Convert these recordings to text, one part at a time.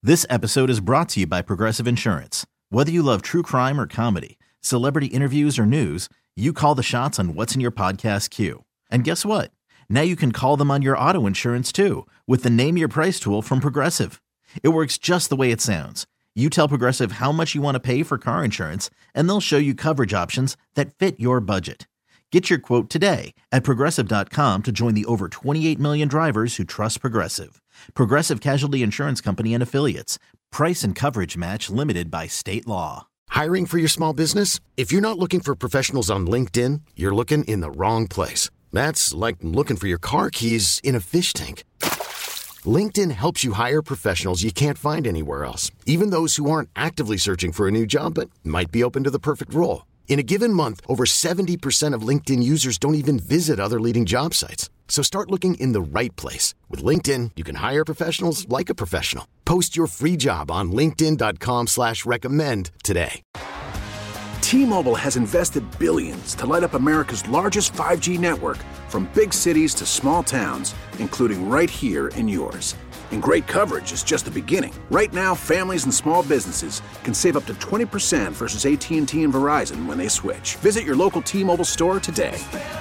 This episode is brought to you by Progressive Insurance. Whether you love true crime or comedy, celebrity interviews or news, you call the shots on what's in your podcast queue. And guess what? Now you can call them on your auto insurance too with the Name Your Price tool from Progressive. It works just the way it sounds. You tell Progressive how much you want to pay for car insurance, and they'll show you coverage options that fit your budget. Get your quote today at Progressive.com to join the over 28 million drivers who trust Progressive. Progressive Casualty Insurance Company and Affiliates. Price and coverage match limited by state law. Hiring for your small business? If you're not looking for professionals on LinkedIn, you're looking in the wrong place. That's like looking for your car keys in a fish tank. LinkedIn helps you hire professionals you can't find anywhere else, even those who aren't actively searching for a new job but might be open to the perfect role. In a given month, over 70% of LinkedIn users don't even visit other leading job sites. So start looking in the right place. With LinkedIn, you can hire professionals like a professional. Post your free job on linkedin.com/recommend today. T-Mobile has invested billions to light up America's largest 5G network, from big cities to small towns, including right here in yours. And great coverage is just the beginning. Right now, families and small businesses can save up to 20% versus AT&T and Verizon when they switch. Visit your local T-Mobile store today.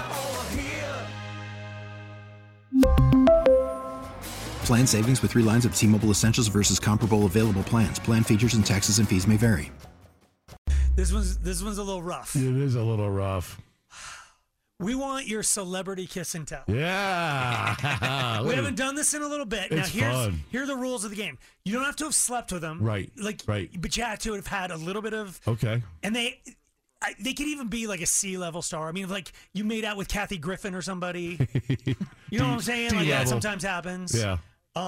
Plan savings with 3 lines of T-Mobile Essentials versus comparable available plans. Plan features and taxes and fees may vary. This one's a little rough. It is a little rough. We want your celebrity kiss and tell. Yeah. We haven't done this in a little bit. It's now fun. Here are the rules of the game. You don't have to have slept with them. Right. But you had to have had a little bit of. Okay. And they could even be like a C-level star. I mean, like you made out with Kathy Griffin or somebody. You know what I'm saying? Like that sometimes happens. Yeah.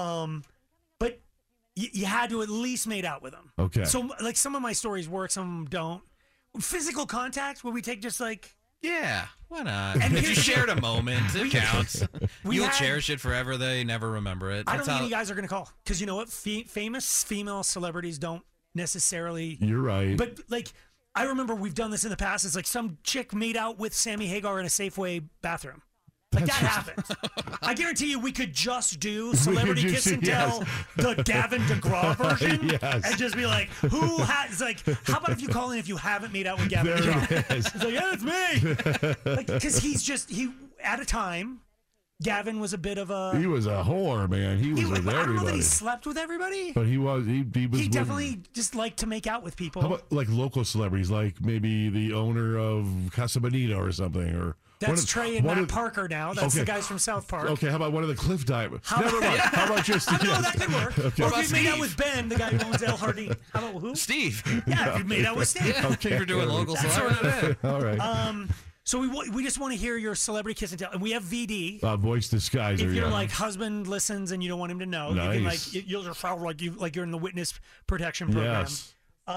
But you had to at least made out with them. Okay. So like some of my stories work, some of them don't. Physical contact, where we take just like. Yeah, why not? And if you shared a moment, it counts. You'll cherish it forever. They never remember it. I don't think you guys are going to call. Because you know what? Famous female celebrities don't necessarily. You're right. But, like, I remember we've done this in the past. It's like some chick made out with Sammy Hagar in a Safeway bathroom. Like, that happened. I guarantee you we could just do Celebrity Kiss and Tell, the Gavin DeGraw version. Yes. And just be like, who has, like, how about if you call in if you haven't made out with Gavin There DeGraw? it is. It's like, yeah, it's me. Like, because at a time, Gavin was a bit of a. He was a whore, man. He was with I don't know that everybody. he slept with everybody. But he was. He was. He definitely just liked to make out with people. How about like local celebrities, like maybe the owner of Casa Bonita or something, or. That's Trey and Matt Parker now. That's the guys from South Park. Okay, how about one of the Cliff Divers? Never mind. How about just... I know that could work. Okay. Or if you made out with Ben, the guy who owns El Jardín. How about who? Steve. Yeah, if you made out with Steve. Yeah, okay, you're doing local celebrity. All right. So we just want to hear your celebrity kiss and tell. And we have VD. Voice disguiser. If your like husband listens and you don't want him to know, nice. you can like you'll just sound like you're in the witness protection program. Yes.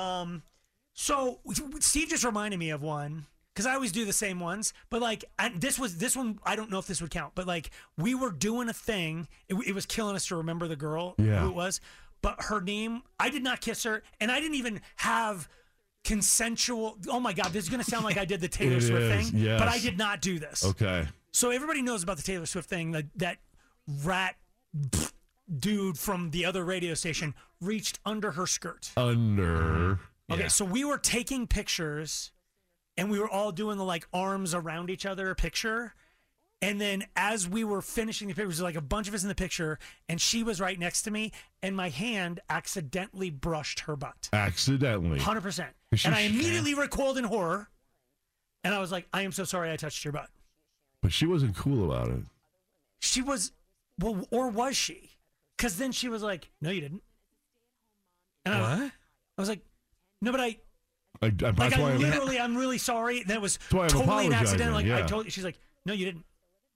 So Steve just reminded me of one. Because I always do the same ones, but like this one, I don't know if this would count. But like we were doing a thing, it was killing us to remember the girl who it was. But her name, I did not kiss her, and I didn't even have consensual. Oh my God, this is gonna sound like I did the Taylor Swift thing, yes. but I did not do this. Okay. So everybody knows about the Taylor Swift thing. That rat dude from the other radio station reached under her skirt. Okay, So we were taking pictures. And we were all doing the like arms around each other picture. And then as we were finishing the picture, there was like a bunch of us in the picture, and she was right next to me, and my hand accidentally brushed her butt. Accidentally. 100%. And I immediately recoiled in horror. And I was like, I am so sorry I touched your butt. But she wasn't cool about it. She was, well, or was she? Because then she was like, no, you didn't. And I was like, no, but I'm really sorry. That was totally an accident. Like I told you, she's like, no, you didn't.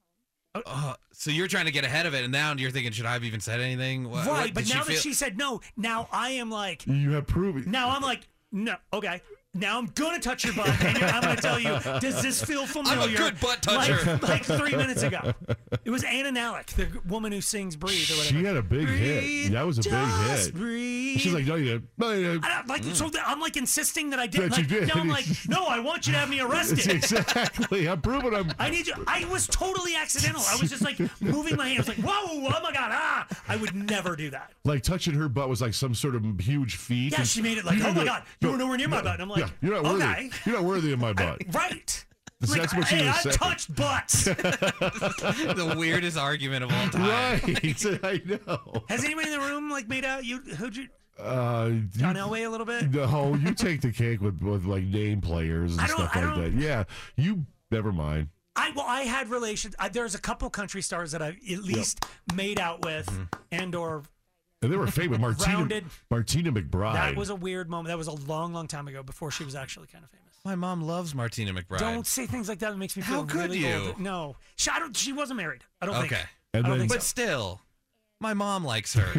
So you're trying to get ahead of it, and now you're thinking, should I have even said anything? Right, but now that she said no, now I am like, you have proof. Now I'm like, no, okay. Now I'm going to touch your butt, and I'm going to tell you, does this feel familiar? I'm a good butt toucher. Like 3 minutes ago. It was Anna Nalick, the woman who sings Breathe or whatever. She had a big hit. That was a big hit. Breathe. leave. She's like, no, you didn't. No, you didn't. So I'm like insisting that I did. That you did. No, I'm like, no, I want you to have me arrested. Exactly. I'm proving I need you. I was totally accidental. I was just like moving my hands, like, whoa, oh my God, ah! I would never do that. Like touching her butt was like some sort of huge feat. Yeah, she made it like, oh my God, you were nowhere near my butt. And I'm like, you're not worthy. Okay. You're not worthy of my butt. Right. That's what she was I've saying. touched butts. The weirdest argument of all time. Right. I know. Has anybody in the room like made out? Who'd you? John Elway a little bit. No, you take the cake with like name players and stuff like that. Yeah, you never mind. I had relations. There's a couple country stars that I at least made out with, and they were famous. Martina McBride. That was a weird moment. That was a long, long time ago before she was actually kind of famous. My mom loves Martina McBride. Don't say things like that. It makes me feel really old. No, she wasn't married. I don't think. Okay. I don't think but so. Still, my mom likes her.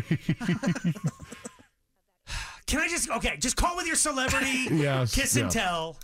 Can I just call with your celebrity kiss and tell.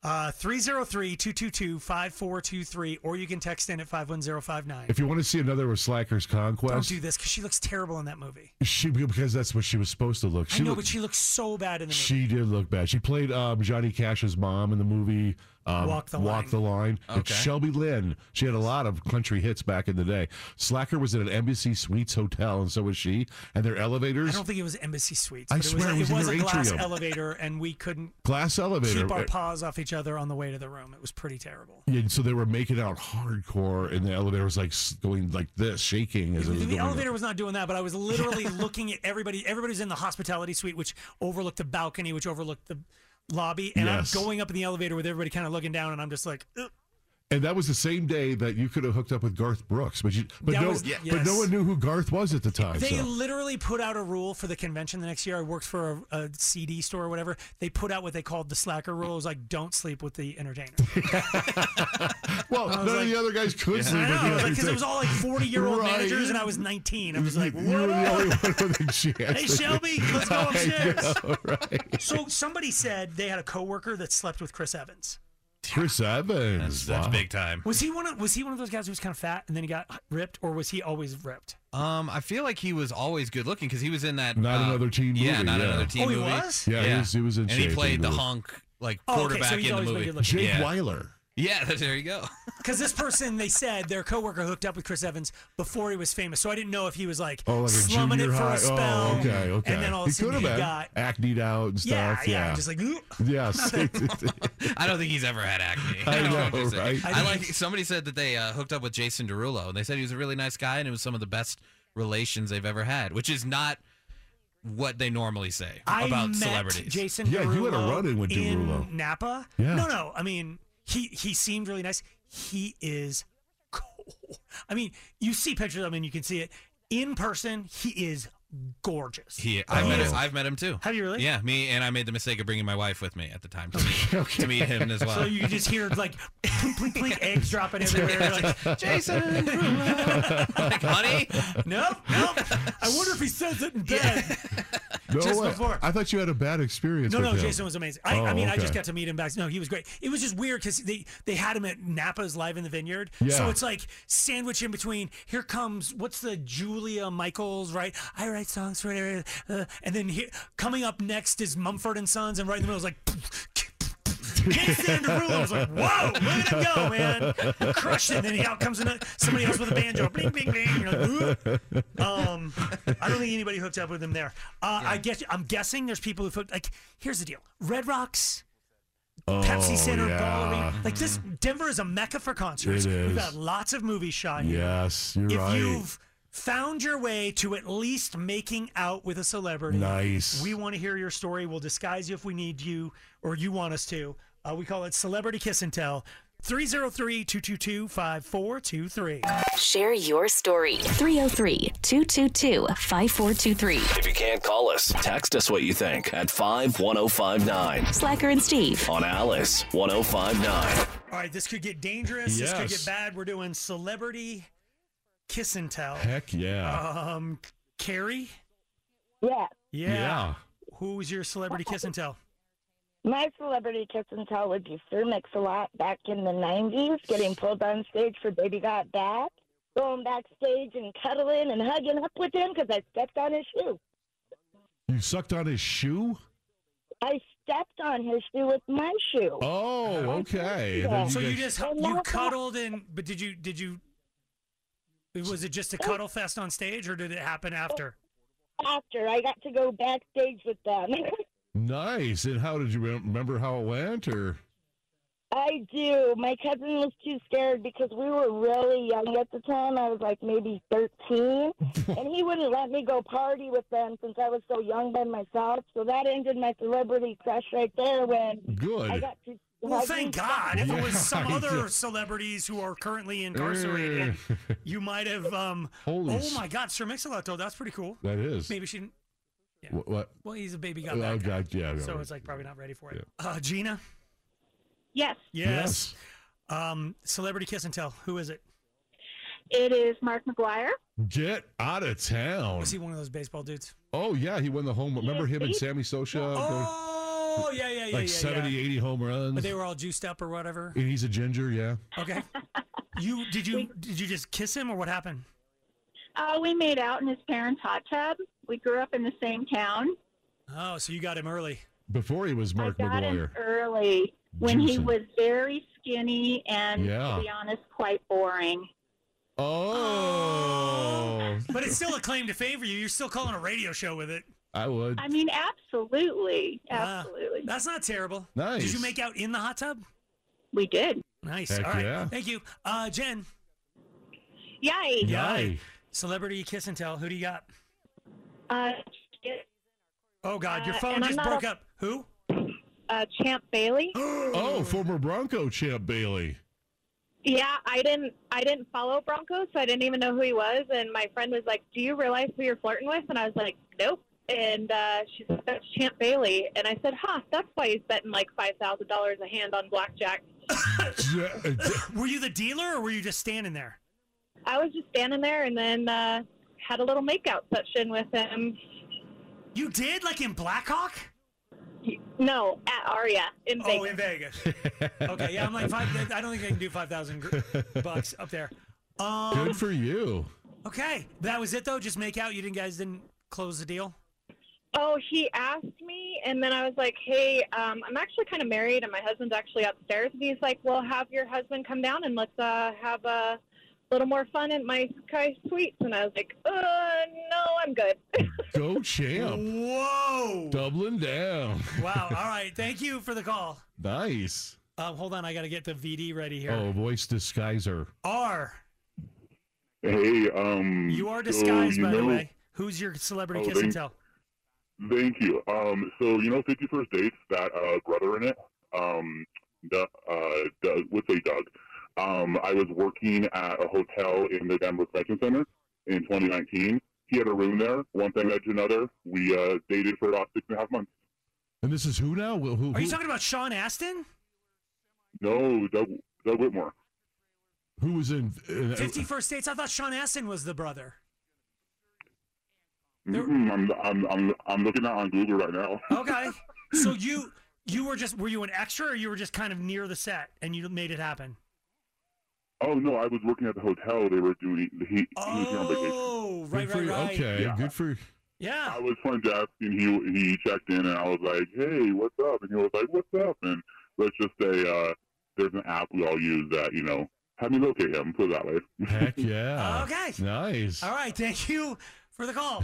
303-222-5423, or you can text in at 51059. If you want to see another Slacker's Conquest, don't do this because she looks terrible in that movie. Because that's what she was supposed to look. But she looks so bad in the movie. She did look bad. She played Johnny Cash's mom in the movie Walk the Line. Okay. It's Shelby Lynn. She had a lot of country hits back in the day. Slacker was at an Embassy Suites hotel, and so was she. And their elevators. I don't think it was Embassy Suites. I swear it was a in their glass atrium. elevator, and we couldn't glass elevator. keep our paws off each other on the way to the room. It was pretty terrible. Yeah, so they were making out hardcore, and the elevator was like going like this, shaking as it was going. The elevator was not doing that, but I was literally looking at everybody. Everybody's in the hospitality suite, which overlooked the balcony, which overlooked the lobby, and I'm going up in the elevator with everybody kind of looking down, and I'm just like, ugh. And that was the same day that you could have hooked up with Garth Brooks, but no one knew who Garth was at the time. They literally put out a rule for the convention the next year. I worked for a CD store or whatever. They put out what they called the Slacker rule. It was like, don't sleep with the entertainer. Well, none of the other guys could sleep with the entertainer. Because it was all like 40-year-old managers, and I was 19. I was like, you were the only one with a chance. Hey, Shelby, let's go upstairs. I know, right? So somebody said they had a coworker that slept with Chris Evans. Chris Evans. That's big time. Was he one of those guys who was kind of fat and then he got ripped, or was he always ripped? I feel like he was always good looking because he was in that Not Another Teen movie. Yeah, Another Teen movie. Oh, he was? Yeah, he was in shape. And he played the hunk quarterback so he's in the always been movie. good looking. Jake Weiler. Yeah, there you go. Because this person, they said their coworker hooked up with Chris Evans before he was famous, so I didn't know if he was like a slumming it junior for high. a spell. Oh, okay. And then all of a sudden he got acneed out and stuff. Yeah, just like yes. I don't think he's ever had acne. I know, right? I like. Somebody said that they hooked up with Jason Derulo, and they said he was a really nice guy, and it was some of the best relations they've ever had, which is not what they normally say about celebrities. Jason Derulo you had a run-in with Derulo in Napa. Yeah. No. I mean, he seemed really nice. He is cool. I mean, you see pictures of him and you can see it in person. He is gorgeous. I've met him too. Have you really? Yeah, I made the mistake of bringing my wife with me at the time to meet him as well. So you just hear like complete eggs dropping everywhere. Like, Jason, like, honey? Nope. I wonder if he says it in bed. Before. I thought you had a bad experience. No, with him. Jason was amazing. I just got to meet him back. No, he was great. It was just weird because they had him at Napa's Live in the Vineyard. Yeah. So it's like sandwich in between. Here comes what's the Julia Michaels, right? I write songs for it, and then coming up next is Mumford and Sons, and right in the middle is like. Kicks into the room. I was like, whoa, look at him go, man. Crushed it. And then out comes somebody else with a banjo. Bling, bling, bling. You're like, I don't think anybody hooked up with him there. I'm guessing there's people who hooked. Like, here's the deal: Red Rocks, Pepsi Center, Gallery. Like this, Denver is a mecca for concerts. It is. We've got lots of movies shot here. Yes, you're right. If you've found your way to at least making out with a celebrity, nice. We want to hear your story. We'll disguise you if we need you or you want us to. We call it Celebrity Kiss and Tell. 303-222-5423. Share your story. 303-222-5423. If you can't call us, text us what you think at 51059. Slacker and Steve On Alice 1059. All right, this could get dangerous. Yes. This could get bad. We're doing Celebrity Kiss and Tell. Heck yeah. Carrie? Yeah. Who's your Celebrity Kiss and Tell? My Celebrity Kiss and Tell would be Sir Mix-a-Lot back in the 90s, getting pulled on stage for Baby Got Back, going backstage and cuddling and hugging up with him because I stepped on his shoe. You sucked on his shoe? I stepped on his shoe with my shoe. Oh, okay. And then So you guys- just you cuddled but did you? Was it just a cuddle fest on stage, or did it happen after? After I got to go backstage with them. Nice. And how did you remember how it went, or? I do. My cousin was too scared because we were really young at the time. I was like maybe 13. And he wouldn't let me go party with them since I was so young by myself. So that ended my celebrity crush right there when Good. I got to. Well, thank God. If it was some other celebrities who are currently incarcerated, you might have. Holy oh my God, Sir Mix-a-Lot, though. That's pretty cool. That is. Maybe she didn't. Yeah. What? Well, he's a baby got Oh, back. God, yeah. So it's like probably not ready for it. Gina? Yes. Yes. Celebrity kiss and tell. Who is it? It is Mark McGuire. Get out of town. Was he one of those baseball dudes? Oh, yeah. He won the home. Remember him and Sammy Sosa? Oh, yeah. Like 70, 80 home runs. But they were all juiced up or whatever. And he's a ginger, yeah. Okay. Did you just kiss him or what happened? We made out in his parents' hot tub. We grew up in the same town. Oh, so you got him early. Before he was Mark I got McGuire. him early when he Juicing. was very skinny and, Yeah. to be honest, quite boring. Oh. But it's still a claim to fame for you. You're still calling a radio show with it. I would. I mean, absolutely. Absolutely. That's not terrible. Nice. Did you make out in the hot tub? We did. Nice. Heck All right. yeah. Thank you. Jen. Yay. Yay. Celebrity kiss and tell. Who do you got? It- Oh, God. Your phone and I'm just not broke a- up. Who? Champ Bailey. Oh, former Bronco champ Bailey. Yeah, I didn't follow Broncos, so I didn't even know who he was. And my friend was like, "Do you realize who you're flirting with?" And I was like, "Nope." And she said, "That's Champ Bailey." And I said, "Huh, that's why he's betting like $5,000 a hand on blackjack." Were you the dealer or were you just standing there? I was just standing there and then had a little makeout session with him. You did? Like in Blackhawk? No, at Aria in Vegas. Oh, in Vegas. Okay, yeah, I'm like, I don't think I can do $5,000 up there. Good for you. Okay, that was it though. Just make out. You guys didn't close the deal. Oh, he asked me, and then I was like, "Hey, I'm actually kind of married, and my husband's actually upstairs." And he's like, "Well, have your husband come down and let's have a little more fun at my Sky Suites." And I was like, "No, I'm good." Go champ. Whoa. Doubling down. Wow. All right. Thank you for the call. Nice. Hold on. I got to get the VD ready here. Oh, voice disguiser. R. Hey, You are disguised, so, by the way. Who's your celebrity kiss and tell? Thank you. So 50 First Dates, that brother in it, Doug, would say Doug. I was working at a hotel in the Denver Convention Center in 2019. He had a room there. One thing led to another. We dated for about 6.5 months. And this is who now? Who? Are you talking about Sean Astin? No, Doug Whitmore. Who was in 50 First Dates? I thought Sean Astin was the brother. I'm looking at on Google right now. Okay. So were you an extra or you were just kind of near the set and you made it happen? Oh no, I was working at the hotel. They were doing. He was on vacation. Oh, right. Okay, Yeah. good for. Yeah. I was front desk, and he checked in, and I was like, "Hey, what's up?" And he was like, "What's up?" And let's just say there's an app we all use that have me locate him. Put it that way. Heck yeah. Okay. Nice. All right. Thank you for the call.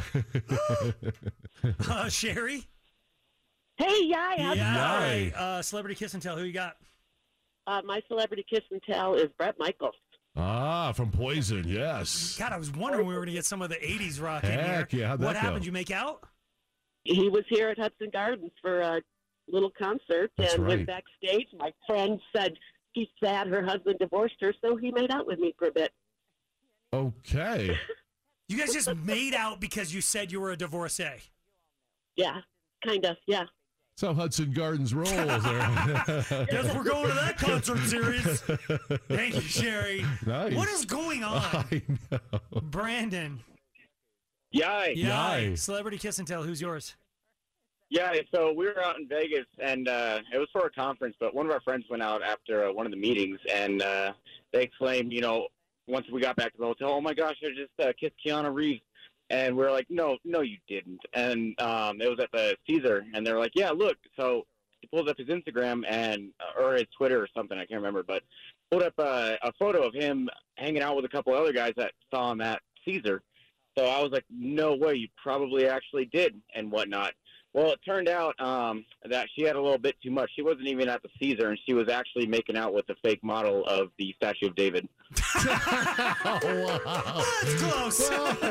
Sherry. Hey, Yai. How's it going? Celebrity kiss and tell. Who you got? My celebrity kiss and tell is Bret Michaels. Ah, from Poison, yes. God, I was wondering we were going to get some of the 80s rock in here. Heck yeah, how'd that What go? happened? You make out? He was here at Hudson Gardens for a little concert That's and right. went backstage. My friend said she's sad her husband divorced her, so he made out with me for a bit. Okay. You guys just made out because you said you were a divorcee. Yeah, kind of, yeah. That's how Hudson Gardens rolls there. Guess we're going to that concert series. Thank you, Sherry. Nice. What is going on? I know. Brandon. Yay. Yay. Celebrity kiss and tell. Who's yours? Yeah, so we were out in Vegas, and it was for a conference, but one of our friends went out after one of the meetings, and they exclaimed, once we got back to the hotel, "Oh, my gosh, I just kissed Keanu Reeves." And we were like, no, you didn't. And it was at the Caesar, and they were like, yeah, look. So he pulled up his Instagram or his Twitter or something, I can't remember, but pulled up a photo of him hanging out with a couple other guys that saw him at Caesar. So I was like, no way, you probably actually did and whatnot. Well, it turned out that she had a little bit too much. She wasn't even at the Caesar, and she was actually making out with the fake model of the Statue of David. That's close.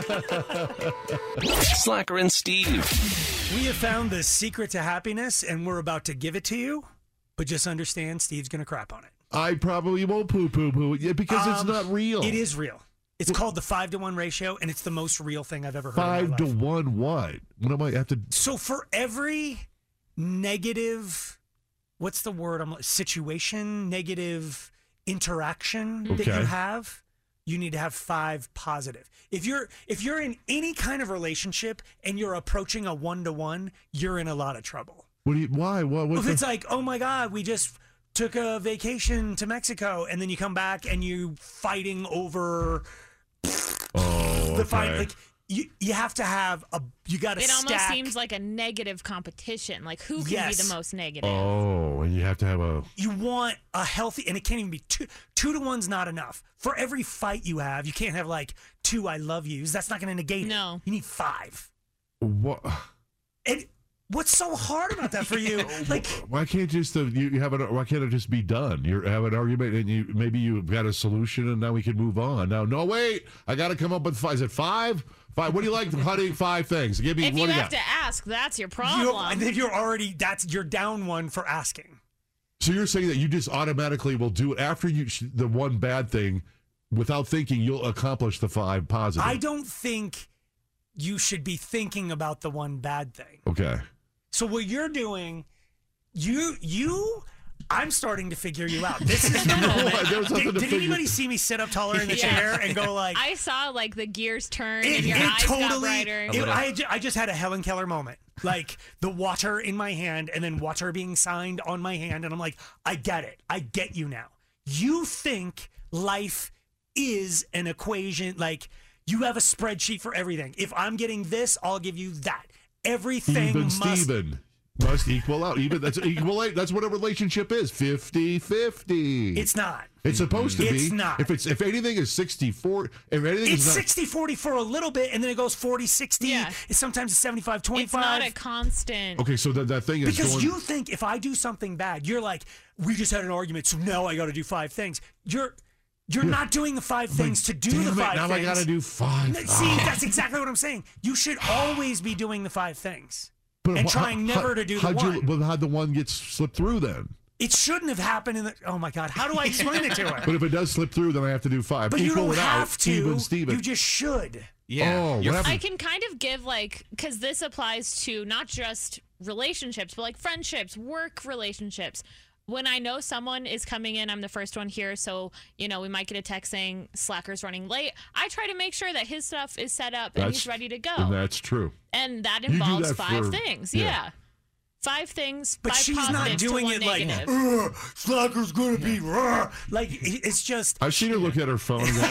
Slacker and Steve. We have found the secret to happiness, and we're about to give it to you. But just understand, Steve's going to crap on it. I probably won't poo-poo-poo it because it's not real. It is real. It's called the 5-to-1 ratio, and it's the most real thing I've ever heard. 5 to 1 what? What am I have to? So for every negative, what's the word? Situation, negative interaction that you have, you need to have 5 positive. If you're in any kind of relationship and you're approaching a 1-to-1, you're in a lot of trouble. Why? If it's like, oh my God, we just took a vacation to Mexico, and then you come back and you fighting over. The fight, like you have to have you got to stack. It almost seems like a negative competition. Like who can be the most negative? Oh, and you have to have You want a healthy, and it can't even be 2 to 1's not enough. For every fight you have, you can't have like 2 I love yous. That's not going to negate it. No. You need 5. What? And what's so hard about that for you? Like, why can't just why can't it just be done? You have an argument, and maybe you've got a solution, and now we can move on. Now, no, wait, I got to come up with 5. Is it 5? 5. What do you like, honey? 5 things. Give me. If what you do you have got? to ask, that's your problem. And then you're down 1 for asking. So you're saying that you just automatically will do it after the one bad thing, without thinking, you'll accomplish the 5 positive. I don't think you should be thinking about the one bad thing. Okay. So what you're doing, I'm starting to figure you out. This is the moment. Did anybody see me sit up taller in the chair and go like? I saw like the gears turn and your eyes got brighter. I just had a Helen Keller moment. Like the water in my hand and then water being signed on my hand. And I'm like, I get it. I get you now. You think life is an equation. Like you have a spreadsheet for everything. If I'm getting this, I'll give you that. Everything must equal out. Even that's equal. That's what a relationship is. 50-50. It's not. It's supposed to be. It's not. If anything is 60-40, if anything it's is 60-40 for a little bit, and then it goes 40-60. Yeah. Sometimes it's 75-25. It's not a constant. Okay, so that thing is because you think if I do something bad, you're like, we just had an argument, so now I got to do 5 things. You're not doing the 5 things to do the 5 things. Now I got to do 5. See, that's exactly what I'm saying. You should always be doing the 5 things and trying never to do the 1. But how'd the 1 get slipped through then? It shouldn't have happened oh my God, how do I explain it to her? But if it does slip through, then I have to do 5. But you don't have to. Even Steven. You just should. Yeah. I can kind of give because this applies to not just relationships, but like friendships, work relationships. When I know someone is coming in, I'm the first one here, so, we might get a text saying Slacker's running late. I try to make sure that his stuff is set up and he's ready to go. And that's true. And that involves 5 things. Yeah. 5 things, but 5 she's not doing it like, Slacker's going to be, like, it's just. I've seen her look at her phone and go,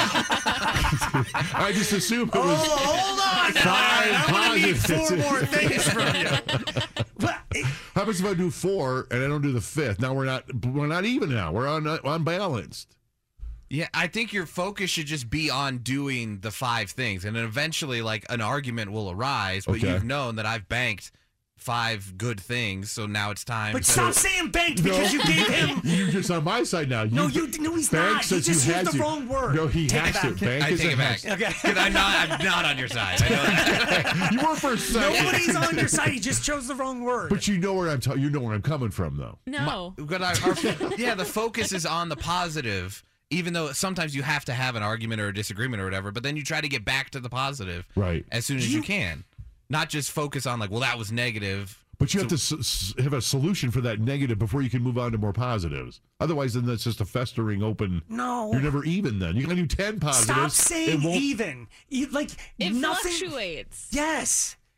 I just assumed it was. Hold on. 5 I'm going to need 4 more things from you. How happens if I do 4 and I don't do the 5th? Now we're not even now. We're unbalanced. Yeah, I think your focus should just be on doing the 5 things, and then eventually, like, an argument will arise. But you've known that I've banked 5 good things, so now it's time. But stop saying banked because you gave him. You're just on my side now. No, he's not. He just used the wrong word. No, he has to. I take it back. Okay. Because I'm not on your side. I know that. You were for a second. Nobody's on your side. He just chose the wrong word. But you know where I'm coming from, though. No. The focus is on the positive. Even though sometimes you have to have an argument or a disagreement or whatever, but then you try to get back to the positive as soon as you can. Not just focus on that was negative. But you have to have a solution for that negative before you can move on to more positives. Otherwise, then that's just a festering open. No. You're never even then. You can do 10 positives. Stop saying even. It nothing fluctuates. Yes.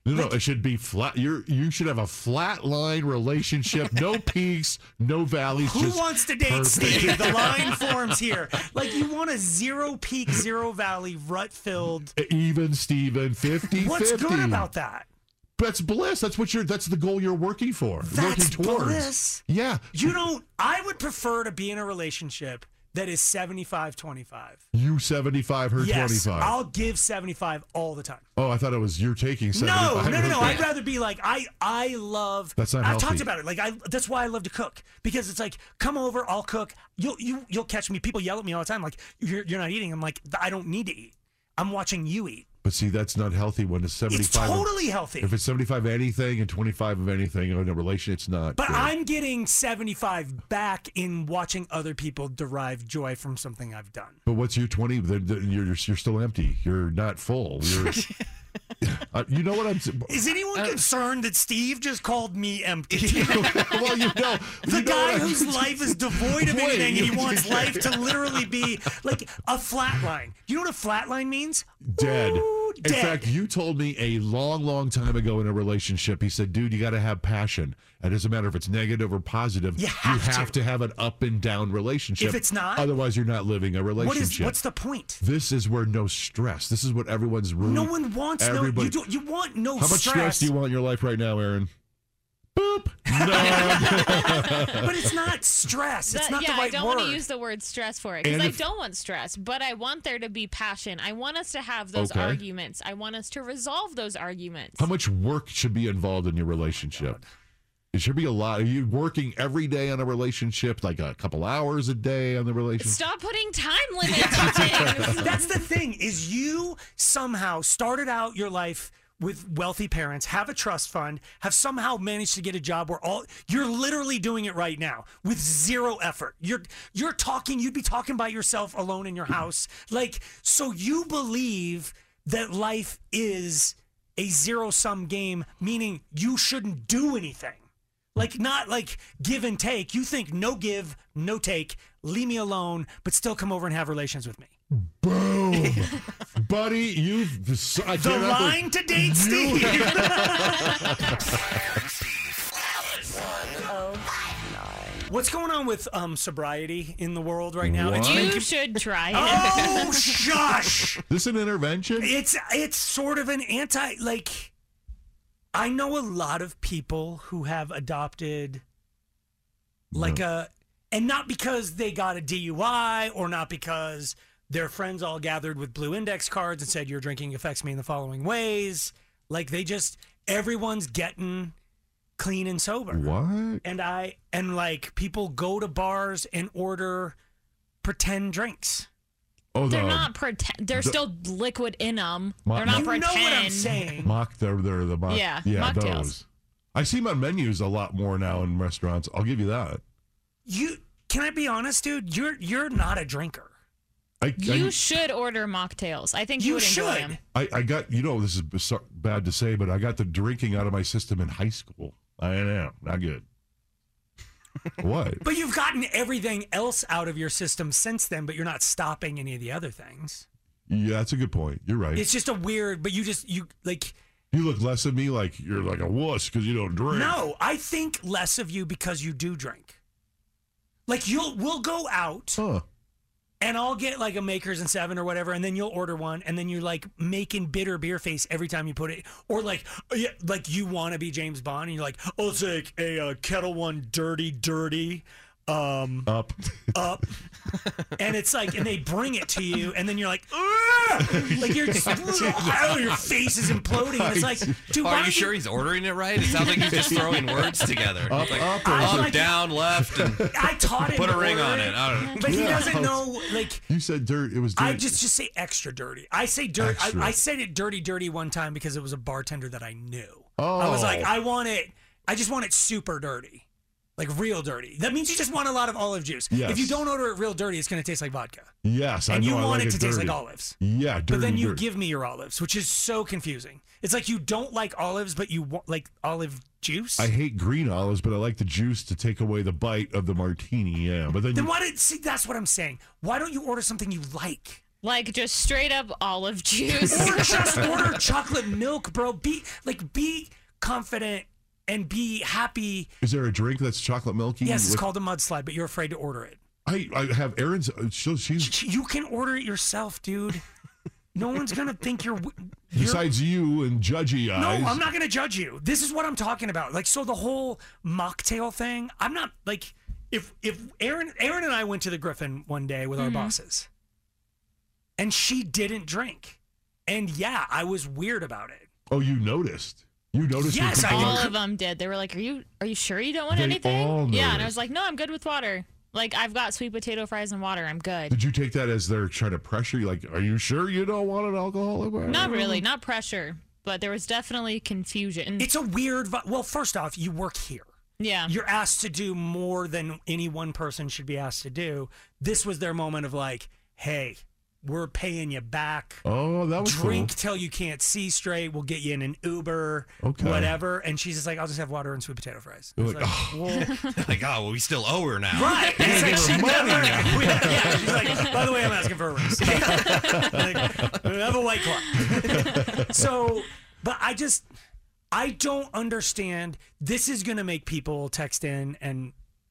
No, it should be flat. You should have a flat line relationship, no peaks, no valleys. Who just wants to date perfect. Steve? The line forms here. Like, you want a 0 peak, 0 valley, rut-filled. Even Steven, 50-50. What's good about that? That's bliss. That's the goal you're working for. That's working towards. bliss. Yeah. I would prefer to be in a relationship that is 75-25. You 75, her Yes, 25. I'll give 75 all the time. Oh, I thought it was you're taking 75. No. I'd rather be like, I love. That's not I've healthy. talked about it. Like, that's why I love to cook, because it's like, come over, I'll cook. You'll catch me. People yell at me all the time, like, you're not eating. I'm like, I don't need to eat. I'm watching you eat. But see, that's not healthy when it's 75. It's totally healthy. If it's 75 anything and 25 of anything in a relation, it's not. But good. I'm getting 75 back in watching other people derive joy from something I've done. But what's your 20? You're still empty. You're not full. You're. You know what I'm saying? Is anyone concerned that Steve just called me empty? Well, the guy whose life is devoid of anything, and he wants life to literally be like a flat line. You know what a flat line means? Dead. Ooh, In fact, you told me a long, long time ago in a relationship, he said, dude, you got to have passion. It doesn't matter if it's negative or positive. You have to have an up and down relationship. If it's not, otherwise you're not living a relationship. What's the point? This is where no stress. This is what everyone's really. No one wants everybody. You want no How much stress do you want in your life right now, Aaron? Boop. No. But it's not stress. It's not the right I don't word. want to use the word stress for it, because I don't want stress, but I want there to be passion. I want us to have those arguments. I want us to resolve those arguments. How much work should be involved in your relationship? It should be a lot. Are you working every day on a relationship, like a couple hours a day on the relationship? Stop putting time limits on things. That's the thing, is you somehow started out your life with wealthy parents, have a trust fund, have somehow managed to get a job where you're literally doing it right now with zero effort. You'd be talking by yourself alone in your house. Like, so you believe that life is a zero-sum game, meaning you shouldn't do anything. Like, not like give and take. You think no give, no take, leave me alone, but still come over and have relations with me. Boom. Buddy, the line to date Steve. What's going on with sobriety in the world right now? What? You should try it. Oh, shush! This an intervention? It's sort of an I know a lot of people who have adopted and not because they got a DUI or not because their friends all gathered with blue index cards and said, your drinking affects me in the following ways. Like, everyone's getting clean and sober. What? And like, people go to bars and order pretend drinks. Oh, they're not pretend. They're still liquid in them. They're not pretend. You know what I'm saying? They're the mock. Yeah, those. mocktails. I see them on menus a lot more now in restaurants. I'll give you that. Can I be honest, dude? You're not a drinker. You should order mocktails. I think you would enjoy them. I got, this is bad to say, but I got the drinking out of my system in high school. I know, not good. What? But you've gotten everything else out of your system since then, but you're not stopping any of the other things. Yeah, that's a good point. You're right. It's just but you look less of me like you're like a wuss because you don't drink. No, I think less of you because you do drink. Like, we'll go out and I'll get like a Makers and 7 or whatever, and then you'll order one, and then you're like making bitter beer face every time you put it, or like you want to be James Bond, and you're like, I'll take a Kettle One dirty. Up, and it's like, and they bring it to you, and then you're like, like you're just, your face is imploding. And it's like, dude, are you sure he's ordering it right? It sounds like he's just throwing words together. Up, down, left, and I taught him. Put a ring on it. I don't know. But he doesn't know. Like, you said, dirt. It was dirty. I just say extra dirty. I say dirt. I said it dirty one time because it was a bartender that I knew. I was like, I just want it super dirty. Like real dirty. That means you just want a lot of olive juice. Yes. If you don't order it real dirty, it's going to taste like vodka. Yes, and you I want like it to taste dirty. like olives. Yeah, dirty. But then you dirty. give me your olives, which is so confusing. It's like you don't like olives, but you want like olive juice. I hate green olives, but I like the juice to take away the bite of the martini. Yeah, but then why did see? That's what I'm saying. Why don't you order something you like? Like just straight up olive juice. Or just order chocolate milk, bro. Be confident and be happy. Is there a drink that's chocolate milky? Yes, it's called a mudslide, but you're afraid to order it. I have Erin's. She's. You can order it yourself, dude. No one's gonna think you're. Besides you and judgy eyes. No, I'm not gonna judge you. This is what I'm talking about. Like, so the whole mocktail thing. I'm not like if Erin and I went to the Griffin one day with our bosses, and she didn't drink, and yeah, I was weird about it. Oh, you noticed. You noticed. Yes, all of them did. They were like, "Are you sure you don't want anything?" All yeah, and I noticed. was like, "No, I'm good with water. Like, I've got sweet potato fries and water. I'm good." Did you take that as they're trying to pressure you? Like, are you sure you don't want an alcoholic beverage? Not really, not pressure, but there was definitely confusion. It's a weird. Well, first off, you work here. Yeah. You're asked to do more than any one person should be asked to do. This was their moment of like, hey, we're paying you back. Oh, that was Drink cool. till you can't see straight. We'll get you in an Uber, whatever. And she's just like, I'll just have water and sweet potato fries. You're It's like, Like, oh, well, we still owe her now. Right. It's like she never. Yeah, she's like, by the way, I'm asking for a raise. Like, have a White Claw. So, but I don't understand. This is going to make people text in and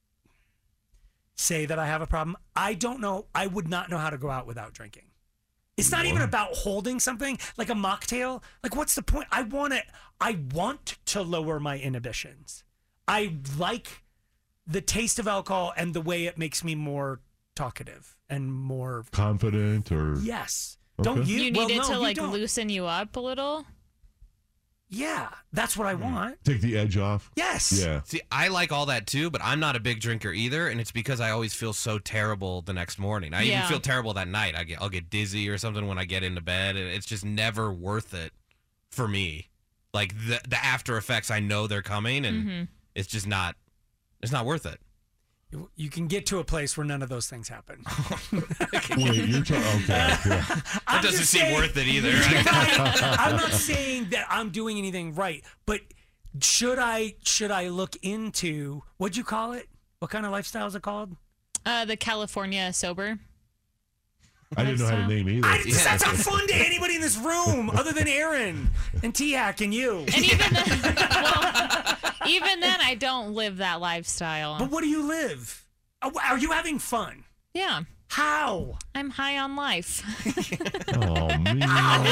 say that I have a problem. I don't know. I would not know how to go out without drinking. It's not even about holding something like a mocktail. Like, what's the point? I want to lower my inhibitions. I like the taste of alcohol and the way it makes me more talkative and more confident. Or yes. Okay. Don't you? You need it to like don't. loosen you up a little. Yeah, that's what I want. Take the edge off. Yes. Yeah. See, I like all that too, but I'm not a big drinker either, and it's because I always feel so terrible the next morning. I even feel terrible that night. I'll get dizzy or something when I get into bed, and it's just never worth it for me. Like the after effects, I know they're coming, and it's just not. It's not worth it. You can get to a place where none of those things happen. Wait, you're talking. Okay. Yeah. That doesn't seem worth it either. I'm not saying that I'm doing anything right, but should I look into what'd you call it? What kind of lifestyle is it called? The California sober. I didn't know how to name either. That's not fun to anybody in this room other than Aaron and T-Hack and you. And even then, even then, I don't live that lifestyle. But what do you live? Are you having fun? Yeah. How? I'm high on life. Oh, man.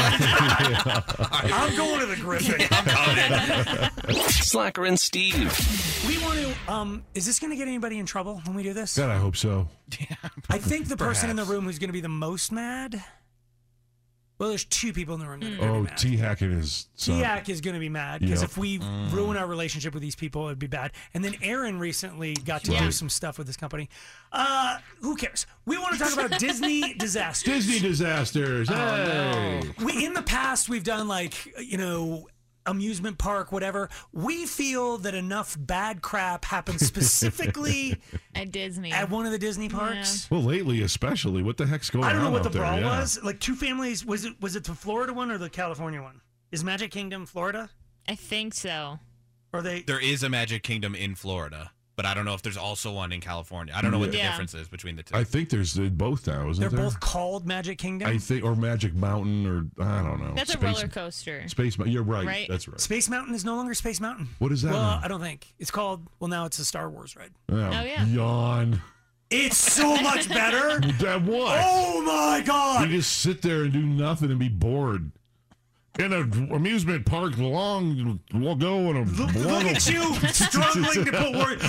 I'm going to the Griffin. Slacker and Steve. We want to, is this going to get anybody in trouble when we do this? God, I hope so. I think the person in the room who's going to be the most mad. Well, there's two people in the room that are going to be mad. T-Hack and his son. T-Hack is going to be mad because Yep. if we ruin our relationship with these people, it'd be bad. And then Aaron recently got to do some stuff with this company. Who cares? We want to talk about Disney disasters. Disney disasters. Hey. In the past, we've done amusement park, whatever. We feel that enough bad crap happens specifically at Disney, at one of the Disney parks. Well, lately especially, what the heck's going on? I don't know what the out there? brawl Yeah. was. Like two families. Was it the Florida one or the California one? Is Magic Kingdom Florida? I think so. Or they? There is a Magic Kingdom in Florida, but I don't know if there's also one in California. I don't know what the difference is between the two. I think there's both now, isn't They're there? both called Magic Kingdom. I think, or Magic Mountain, or I don't know. That's a roller coaster. Space Mountain. You're right. Right? That's right. Space Mountain is no longer Space Mountain. What is that? Well, now? I don't think it's called. Well, now it's a Star Wars ride. Oh, yeah. Yawn. It's so much better. That what? Oh my God! You just sit there and do nothing and be bored. In an amusement park long ago, and Look at you struggling to put words.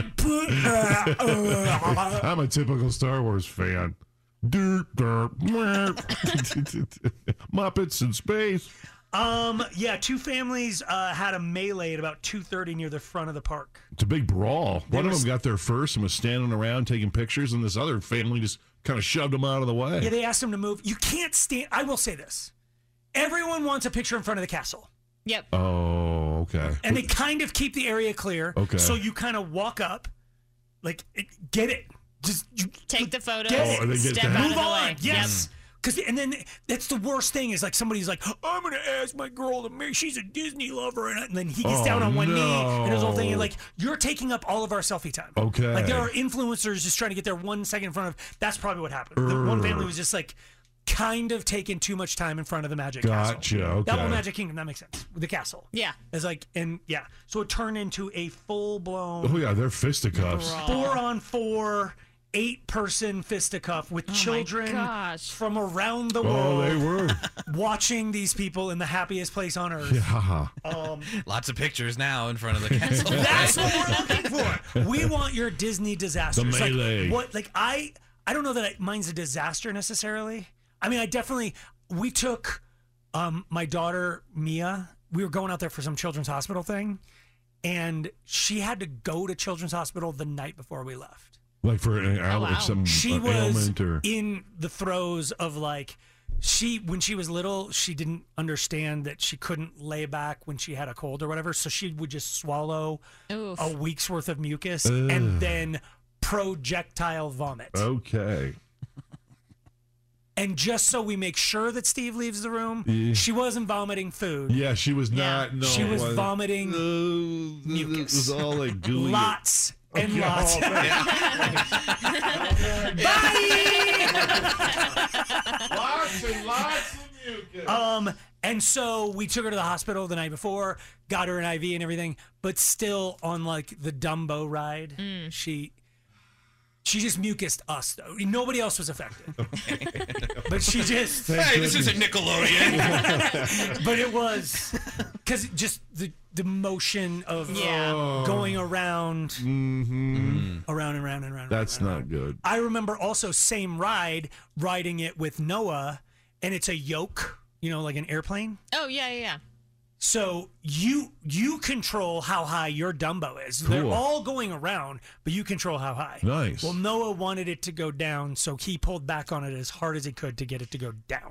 I'm a typical Star Wars fan. Muppets in space. Yeah, two families had a melee at about 2:30 near the front of the park. It's a big brawl. One of them got there first and was standing around taking pictures, and this other family just kind of shoved them out of the way. Yeah, they asked them to move. You can't stand. I will say this: everyone wants a picture in front of the castle. Yep. Oh, okay. And they kind of keep the area clear. Okay. So you kind of walk up, get it. Just take the photo. Get it. Step out of Move the on. way. Yes. And then that's the worst thing is like somebody's like, I'm going to ask my girl to marry. She's a Disney lover. And then he gets down on one knee and his whole thing. And like, you're taking up all of our selfie time. Okay. Like there are influencers just trying to get there 1 second in front of. That's probably what happened. The one family was just like kind of taken too much time in front of the Magic Castle. Gotcha. Okay. That whole Magic Kingdom, that makes sense. The castle. Yeah. It's like, so it turned into a full-blown Oh yeah, they're fisticuffs. 4-on-4, 8-person fisticuff with children from around the world. Oh, they were watching these people in the happiest place on earth. Yeah. Lots of pictures now in front of the castle. That's what we're looking for. We want your Disney disasters. The melee. I don't know that mine's a disaster necessarily. I mean, we took my daughter Mia. We were going out there for some children's hospital thing, and she had to go to children's hospital the night before we left. Like for some she was ailment or in the throes of like when she was little, she didn't understand that she couldn't lay back when she had a cold or whatever, so she would just swallow a week's worth of mucus and then projectile vomit. Okay. And just so we make sure that Steve leaves the room, she wasn't vomiting food. Yeah, she was not. No, she was vomiting mucus. It was all like gooey. Lots and lots. Oh, lots and lots of mucus. And so we took her to the hospital the night before, got her an IV and everything, but still on like the Dumbo ride, she just mucused us, though. Nobody else was affected. But she just... Hey, this isn't Nickelodeon. But it was... Because just the motion of going around, around and around and around. That's not good. I remember also same ride, riding it with Noah, and it's a yoke, like an airplane. Oh, yeah. So you control how high your Dumbo is. Cool. They're all going around, but you control how high. Nice. Well, Noah wanted it to go down, so he pulled back on it as hard as he could to get it to go down.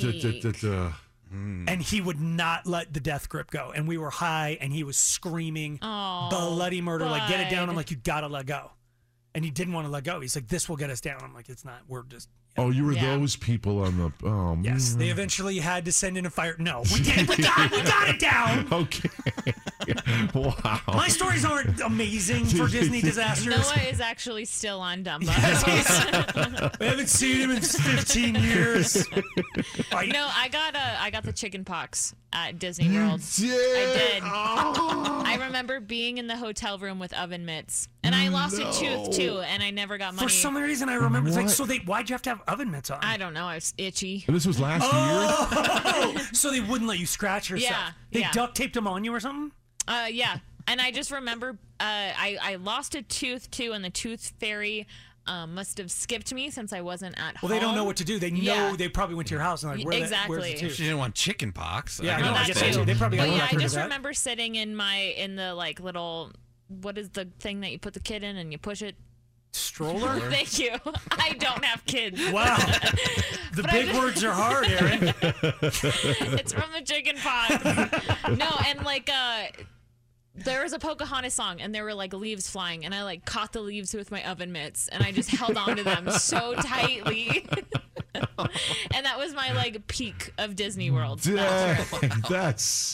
And he would not let the death grip go. And we were high, and he was screaming bloody murder, like, get it down. I'm like, you got to let go. And he didn't want to let go. He's like, this will get us down. I'm like, it's not. We're just... Oh, you were those people on the... Oh, yes, they eventually had to send in a fire... No, we did. We got it down. Okay. Wow. My stories aren't amazing for Disney disasters. Noah is actually still on Dumbo. We haven't seen him in 15 years. No, I got the chicken pox at Disney World. I did. Oh. I remember being in the hotel room with oven mitts, and I lost a tooth too, and I never got money. For some reason, I remember. It's like, so why'd you have to have oven mitts on? I don't know. I was itchy. And this was last year? So they wouldn't let you scratch yourself. Yeah. They duct taped them on you or something? Yeah. And I just remember I lost a tooth too, and the tooth fairy must have skipped me since I wasn't at home. Well, they don't know what to do. They know they probably went to your house and like, where's the tooth? She didn't want chicken pox. Yeah, no, I guess they probably got I just remember sitting in the like little, what is the thing that you put the kid in and you push it? Stroller? Thank you. I don't have kids. Wow. The big words are hard, Aaron. It's from the chicken pox. No, and like there was a Pocahontas song, and there were like leaves flying, and I like caught the leaves with my oven mitts, and I just held on to them so tightly. And that was my like peak of Disney World. That's.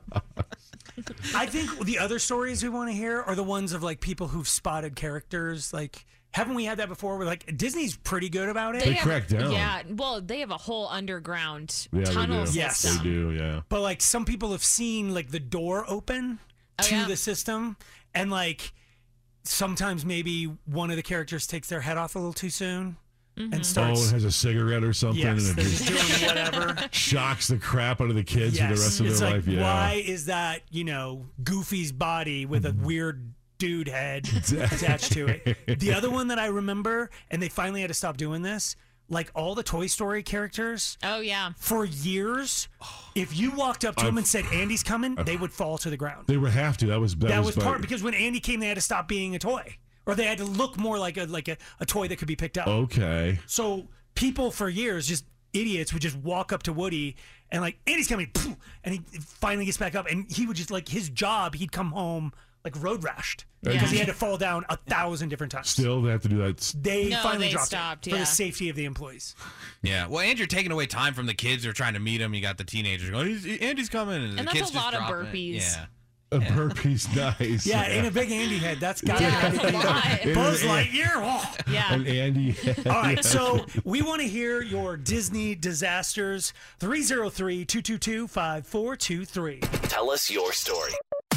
I think the other stories we want to hear are the ones of like people who've spotted characters. Like, haven't we had that before? Where like Disney's pretty good about it. They crack down. Yeah, well, they have a whole underground tunnel system. Yes, they do. Yeah, but like some people have seen like the door open to the system, and like sometimes maybe one of the characters takes their head off a little too soon. And starts, and has a cigarette or something, yes, and it just doing whatever. Shocks the crap out of the kids for the rest of their life. Yeah, why is that? Goofy's body with a weird dude head attached to it. The other one that I remember, and they finally had to stop doing this. Like all the Toy Story characters. Oh yeah. For years, if you walked up to them and said Andy's coming, they would fall to the ground. They would have to. That was part because when Andy came, they had to stop being a toy. Or they had to look more like a toy that could be picked up. Okay. So people for years, just idiots, would just walk up to Woody and like, Andy's coming, and he finally gets back up, and he would just like his job. He'd come home like road rashed because he had to fall down 1,000 different times. Still, they have to do that. They finally stopped it for the safety of the employees. Yeah. Well, and you're taking away time from the kids who are trying to meet him. You got the teenagers going, Andy's coming, and the that's kids a lot just of dropping burpees. Yeah. A burpee's nice. Yeah, in a big Andy head. That's got to be Buzz Lightyear. Oh. Yeah. An Andy head. All right, so we want to hear your Disney disasters. 303-222-5423. Tell us your story.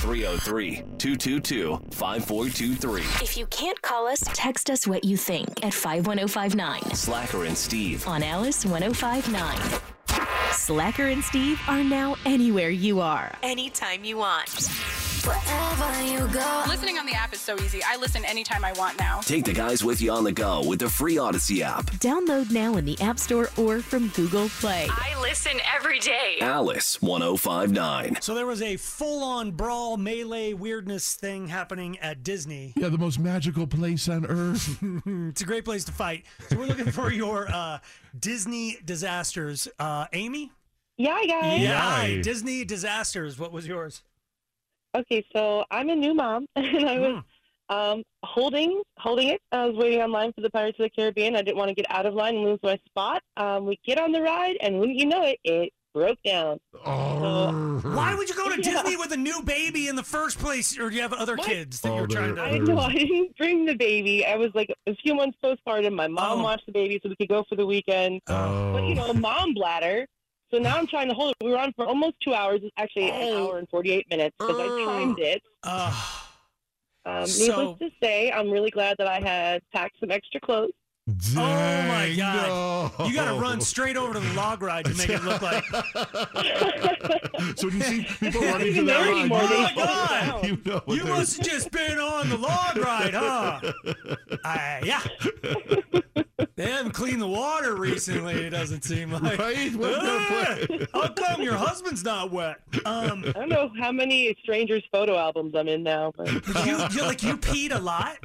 303-222-5423. If you can't call us, text us what you think at 51059. Slacker and Steve. On Alice 1059. Slacker and Steve are now anywhere you are, anytime you want. Wherever you go. Listening on the app is so easy. I listen anytime I want now. Take the guys with you on the go with the free Odyssey app. Download now in the App Store or from Google Play. I listen every day. Alice 1059. So there was a full-on brawl, melee, weirdness thing happening at Disney. Yeah, the most magical place on earth. It's a great place to fight. So we're looking for your Disney disasters. Amy? Yeah, guys. Yeah. Hi. Disney disasters. What was yours? Okay, so I'm a new mom, and I was holding it. I was waiting online for the Pirates of the Caribbean. I didn't want to get out of line and lose my spot. We get on the ride, and wouldn't you know it, it broke down. Why would you go to Disney with a new baby in the first place, or do you have other kids that you're trying to... I didn't bring the baby. I was like a few months postpartum. My mom watched the baby so we could go for the weekend. But, mom bladder. So now I'm trying to hold it. We were on for almost 2 hours. It's actually an hour and 48 minutes because I timed it. Needless to say, I'm really glad that I had packed some extra clothes. Oh my God! You got to run straight over to the log ride to make it look like. So do you see people running to that ride? Oh my God! You must have just been on the log ride, huh? Yeah. They haven't cleaned the water recently. It doesn't seem like. Right? How come your husband's not wet? I don't know how many strangers' photo albums I'm in now. But you peed a lot.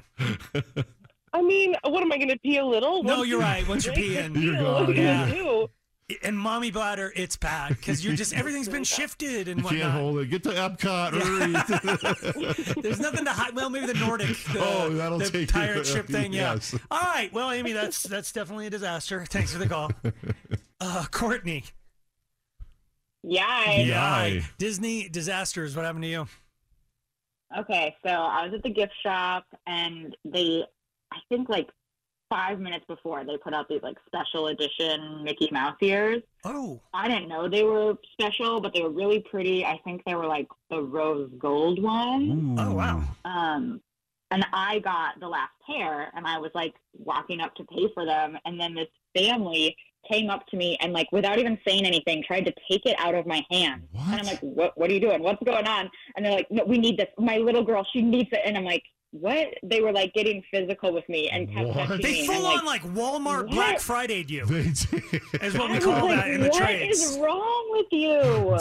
I mean, what am I going to pee a little? No, you're right. Once you're peeing, you're gone. Yeah. And mommy bladder, it's bad because you're just everything's been shifted and whatnot. You can't hold it. Get to Epcot. Hurry. There's nothing to hide. Well, maybe the Nordic. That'll the take pirate ship thing. Yeah. Yes. All right. Well, Amy, that's definitely a disaster. Thanks for the call. Courtney. Yay. Disney disasters. What happened to you? Okay, so I was at the gift shop and I think 5 minutes before they put out these special edition Mickey Mouse ears. Oh. I didn't know they were special, but they were really pretty. I think they were the rose gold ones. Oh, wow. And I got the last pair and I was walking up to pay for them. And then this family came up to me and without even saying anything, tried to take it out of my hand. What? And I'm like, what are you doing? What's going on? And they're like, no, we need this. My little girl, she needs it. And I'm like, what? They were getting physical with me and kept touching They me. full on Walmart Black Friday'd you. They did. Is what we call that in the trades. What is wrong with you?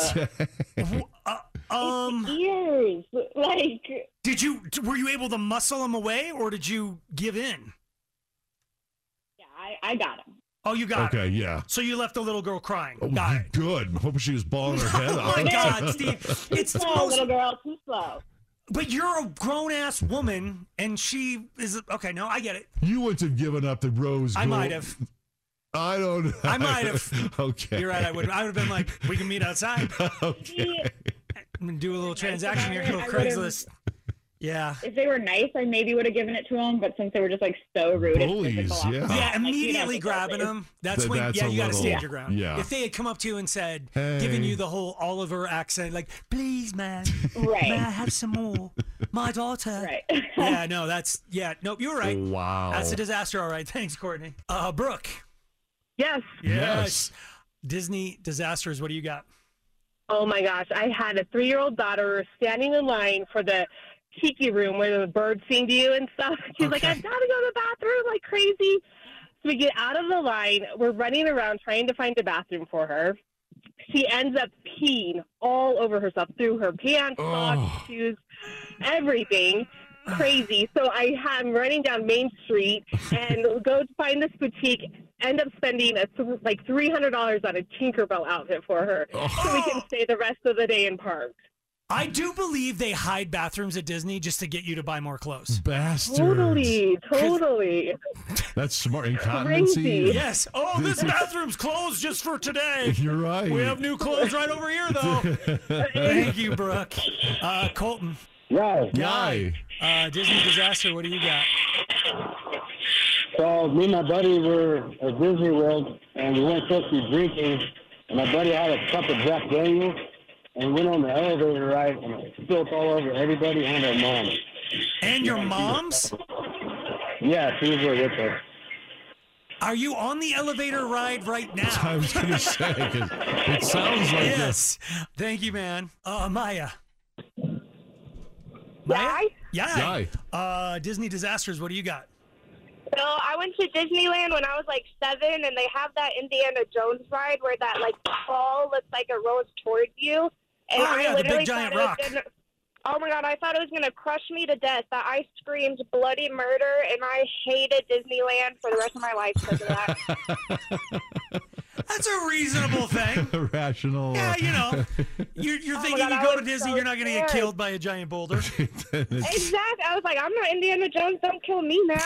It's ears. Were you able to muscle them away or did you give in? Yeah, I got them. Oh, you got it. Okay, yeah. So you left the little girl crying. Oh, Got it. Good. I hope she was bawling her head Oh off. my God, Steve. It's the slow, little girl, too slow. But you're a grown-ass woman, and she is... Okay, no, I get it. You wouldn't have given up the rose I gold. might have. I don't know. I might have. Okay. You're right, I would have been like, we can meet outside. Okay. I'm going to do a little transaction here, a little Craigslist. Yeah. If they were nice, I maybe would have given it to them, but since they were just so rude, Bullies, it's physical. yeah. Yeah, immediately grabbing them. That's when, that's you got to stand little- your ground. yeah. If they had come up to you and said, Hey. giving you the whole Oliver accent, please, man, Right. may I have some more? My daughter. Right. Yeah, no, nope, you're right. Wow. That's a disaster, all right. Thanks, Courtney. Brooke. Yes. Yes. Disney disasters, what do you got? Oh my gosh, I had a 3-year-old daughter standing in line for the tiki room where the birds sing to you and stuff. She's like, I've got to go to the bathroom like crazy. So we get out of the line. We're running around trying to find a bathroom for her. She ends up peeing all over herself, through her pants, socks, shoes, everything. Crazy. So I'm running down Main Street and go to find this boutique, end up spending $300 on a Tinkerbell outfit for her so we can stay the rest of the day in park. I do believe they hide bathrooms at Disney just to get you to buy more clothes. Bastards. Totally. That's smart. Incontinency. Yes. Oh, this bathroom's closed just for today. You're right. We have new clothes right over here, though. Thank you, Brooke. Colton. Yay. Disney disaster. What do you got? So me and my buddy were at Disney World, and we weren't supposed to be drinking. And my buddy had a cup of Jack Daniels, and went on the elevator ride, and it spilled all over everybody and our mom. And your mom's? Yeah, she was there with us. Are you on the elevator ride right now? I was going to say, 'cause it sounds like yes. Thank you, man. Maya. Maya? Yeah. Disney disasters. What do you got? So I went to Disneyland when I was like 7, and they have that Indiana Jones ride where that like ball looks like it rolls towards you. And I the big giant rock. Oh my God, I thought it was going to crush me to death. That I screamed bloody murder, and I hated Disneyland for the rest of my life because of that. That's a reasonable thing. Rational. Yeah, you know. You're thinking God, you go to Disney, you're not going to get scared. killed by a giant boulder. Exactly. I was like, I'm not Indiana Jones. Don't kill me now.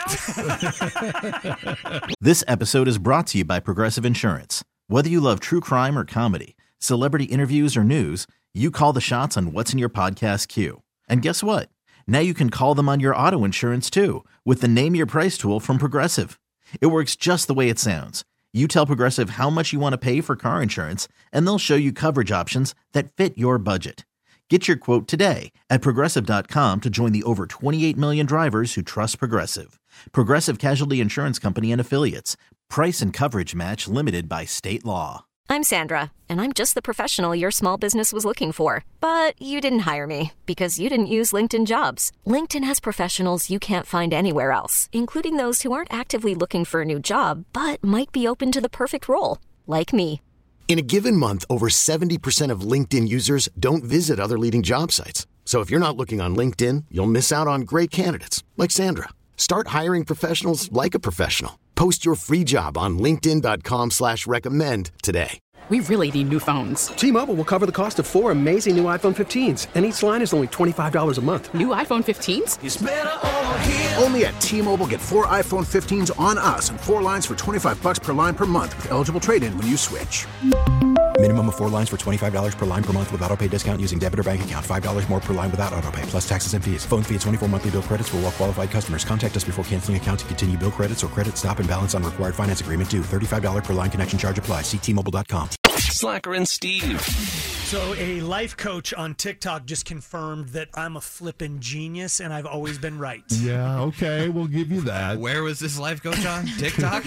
This episode is brought to you by Progressive Insurance. Whether you love true crime or comedy, celebrity interviews or news, you call the shots on what's in your podcast queue. And guess what? Now you can call them on your auto insurance too with the Name Your Price tool from Progressive. It works just the way it sounds. You tell Progressive how much you want to pay for car insurance, and they'll show you coverage options that fit your budget. Get your quote today at Progressive.com to join the over 28 million drivers who trust Progressive. Progressive Casualty Insurance Company and Affiliates. Price and coverage match limited by state law. I'm Sandra, and I'm just the professional your small business was looking for. But you didn't hire me because you didn't use LinkedIn Jobs. LinkedIn has professionals you can't find anywhere else, including those who aren't actively looking for a new job, but might be open to the perfect role, like me. In a given month, over 70% of LinkedIn users don't visit other leading job sites. So if you're not looking on LinkedIn, you'll miss out on great candidates like Sandra. Start hiring professionals like a professional. Post your free job on linkedin.com/recommend today. We really need new phones. T-Mobile will cover the cost of 4 amazing new iPhone 15s, and each line is only $25 a month. New iPhone 15s? It's better over here. Only at T-Mobile, get 4 iPhone 15s on us and 4 lines for $25 per line per month with eligible trade-in when you switch. Minimum of 4 lines for $25 per line per month with autopay discount using debit or bank account. $5 more per line without autopay, plus taxes and fees. Phone fee at 24 monthly bill credits for well-qualified customers. Contact us before canceling account to continue bill credits or credit stop and balance on required finance agreement due. $35 per line connection charge applies. See T-Mobile.com. Slacker and Steve. So a life coach on TikTok just confirmed that I'm a flippin' genius and I've always been right. Yeah, okay, we'll give you that. Where was this life coach on? TikTok?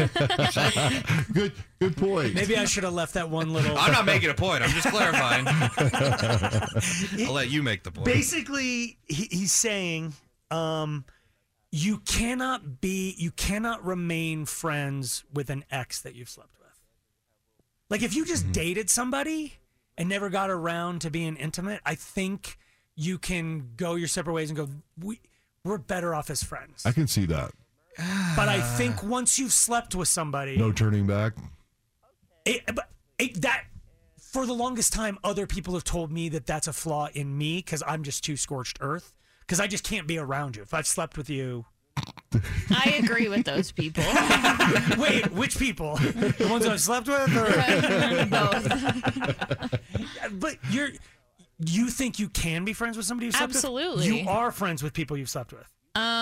Good point. Maybe I should have left that one little... I'm not making a point. I'm just clarifying. I'll let you make the point. Basically, he's saying you cannot remain friends with an ex that you've slept with. Like if you just dated somebody and never got around to being intimate, I think you can go your separate ways and go, we're better off as friends. I can see that. But I think once you've slept with somebody... No turning back? That for the longest time, other people have told me that that's a flaw in me because I'm just too scorched earth because I just can't be around you. If I've slept with you... I agree with those people. Wait, which people? The ones I've slept with? Or? But you think you can be friends with somebody you've slept Absolutely. with? You are friends with people you've slept with?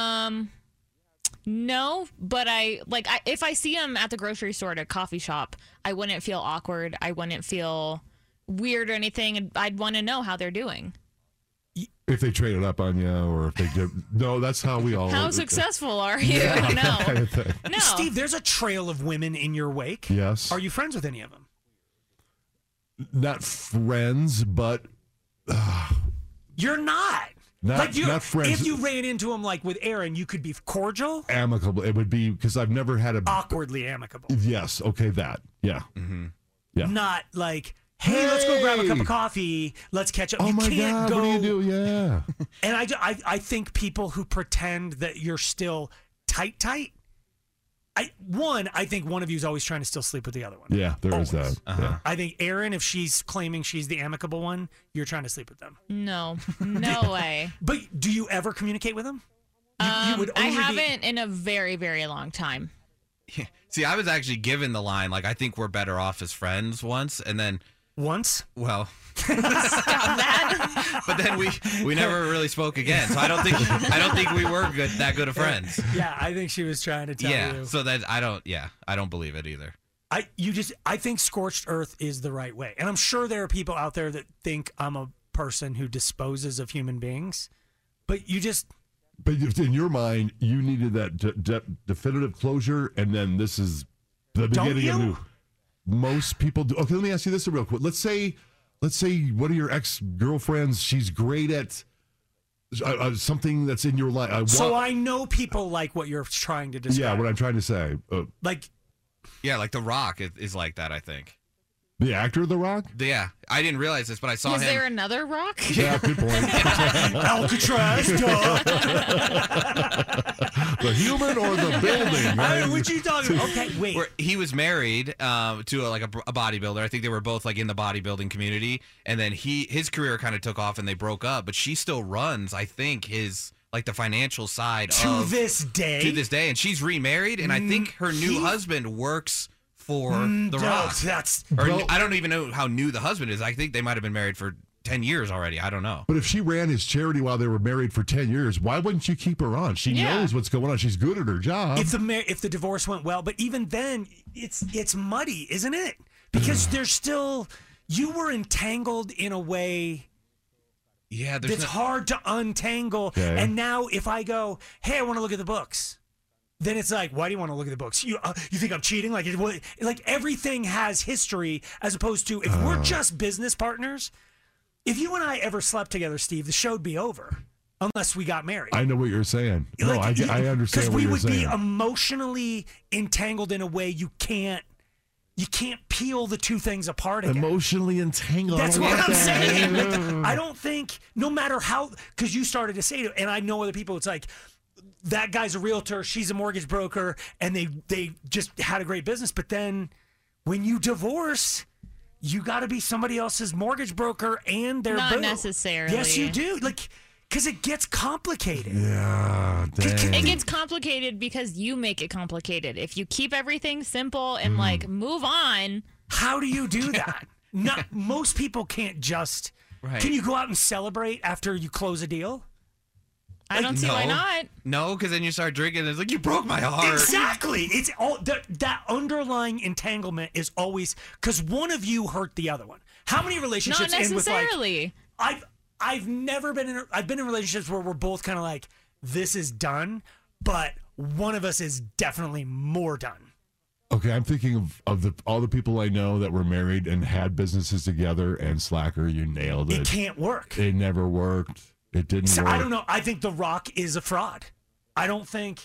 No, but if I see them at the grocery store at a coffee shop, I wouldn't feel awkward. I wouldn't feel weird or anything. And I'd want to know how they're doing. If they traded up on you or if they did. No, that's how we all... How successful are you? Yeah, No. that kind of thing. No. Steve, there's a trail of women in your wake. Yes. Are you friends with any of them? Not friends, but... You're not. Not friends. If you ran into him like with Aaron, you could be cordial? Amicable. It would be because I've never had a... Awkwardly amicable. Yes. Okay, that. Yeah. Mm-hmm. Yeah. Not like... Hey, let's go grab a cup of coffee. Let's catch up. Oh, you my can't God, go. what do you do? Yeah. And I think people who pretend that you're still tight, I think one of you is always trying to still sleep with the other one. Yeah, there is that. Yeah. I think Erin, if she's claiming she's the amicable one, you're trying to sleep with them. No way. But do you ever communicate with them? You would I only haven't in a very, very long time. See, I was actually given the line, like, I think we're better off as friends once, and then... Once? Well... Stop that. But then we never really spoke again, so I don't think we were that good of friends. Yeah, I think she was trying to tell you. Yeah, so that I don't believe it either. I think scorched earth is the right way. And I'm sure there are people out there that think I'm a person who disposes of human beings, but you just... But in your mind, you needed that definitive closure, and then this is the beginning of new. Most people do. Okay, let me ask you this real quick. Let's say one of your ex-girlfriends, she's great at something that's in your life. So I know people like what you're trying to describe. Yeah, what I'm trying to say. Like The Rock is like that, I think. The actor The Rock? Yeah. I didn't realize this, but I saw him. Is there another Rock? Yeah, good point. Alcatraz, duh. The human or the building? Right? What you talking about? Okay, wait. He was married to a bodybuilder. I think they were both like in the bodybuilding community, and then his career kind of took off, and they broke up. But she still runs, I think, his like the financial side to this day, and she's remarried, and I think her new husband works for The Rock. I don't even know how new the husband is. I think they might have been married for 10 years already. I don't know. But if she ran his charity while they were married for 10 years, why wouldn't you keep her on? She knows what's going on. She's good at her job. If the divorce went well, but even then, it's muddy, isn't it? Because there's still, you were entangled in a way that's hard to untangle. Okay. And now if I go, hey, I want to look at the books, then it's like, why do you want to look at the books? You think I'm cheating? Like everything has history, as opposed to if we're just business partners. If you and I ever slept together, Steve, the show'd be over unless we got married. I know what you're saying. No, I understand what you're saying. Because we would be emotionally entangled in a way you can't peel the two things apart again. Emotionally entangled. That's what I'm saying. Like, I don't think, no matter how, because you started to say it, and I know other people, it's like, that guy's a realtor, she's a mortgage broker, and they just had a great business. But then when you divorce, you got to be somebody else's mortgage broker and their Not necessarily. Yes, you do. Like, because it gets complicated. Yeah, dang. It gets complicated because you make it complicated. If you keep everything simple and move on. How do you do that? Most people can't just. Right. Can you go out and celebrate after you close a deal? I don't see why not. No, because then you start drinking and it's like, you broke my heart. Exactly. It's all that underlying entanglement is always because one of you hurt the other one. How many relationships Not necessarily. end with I've never been I've been in relationships where we're both kind of like, this is done, but one of us is definitely more done. Okay, I'm thinking of all the people I know that were married and had businesses together, and Slacker, you nailed it. It can't work. It never worked. It didn't work. I don't know. I think The Rock is a fraud. I don't think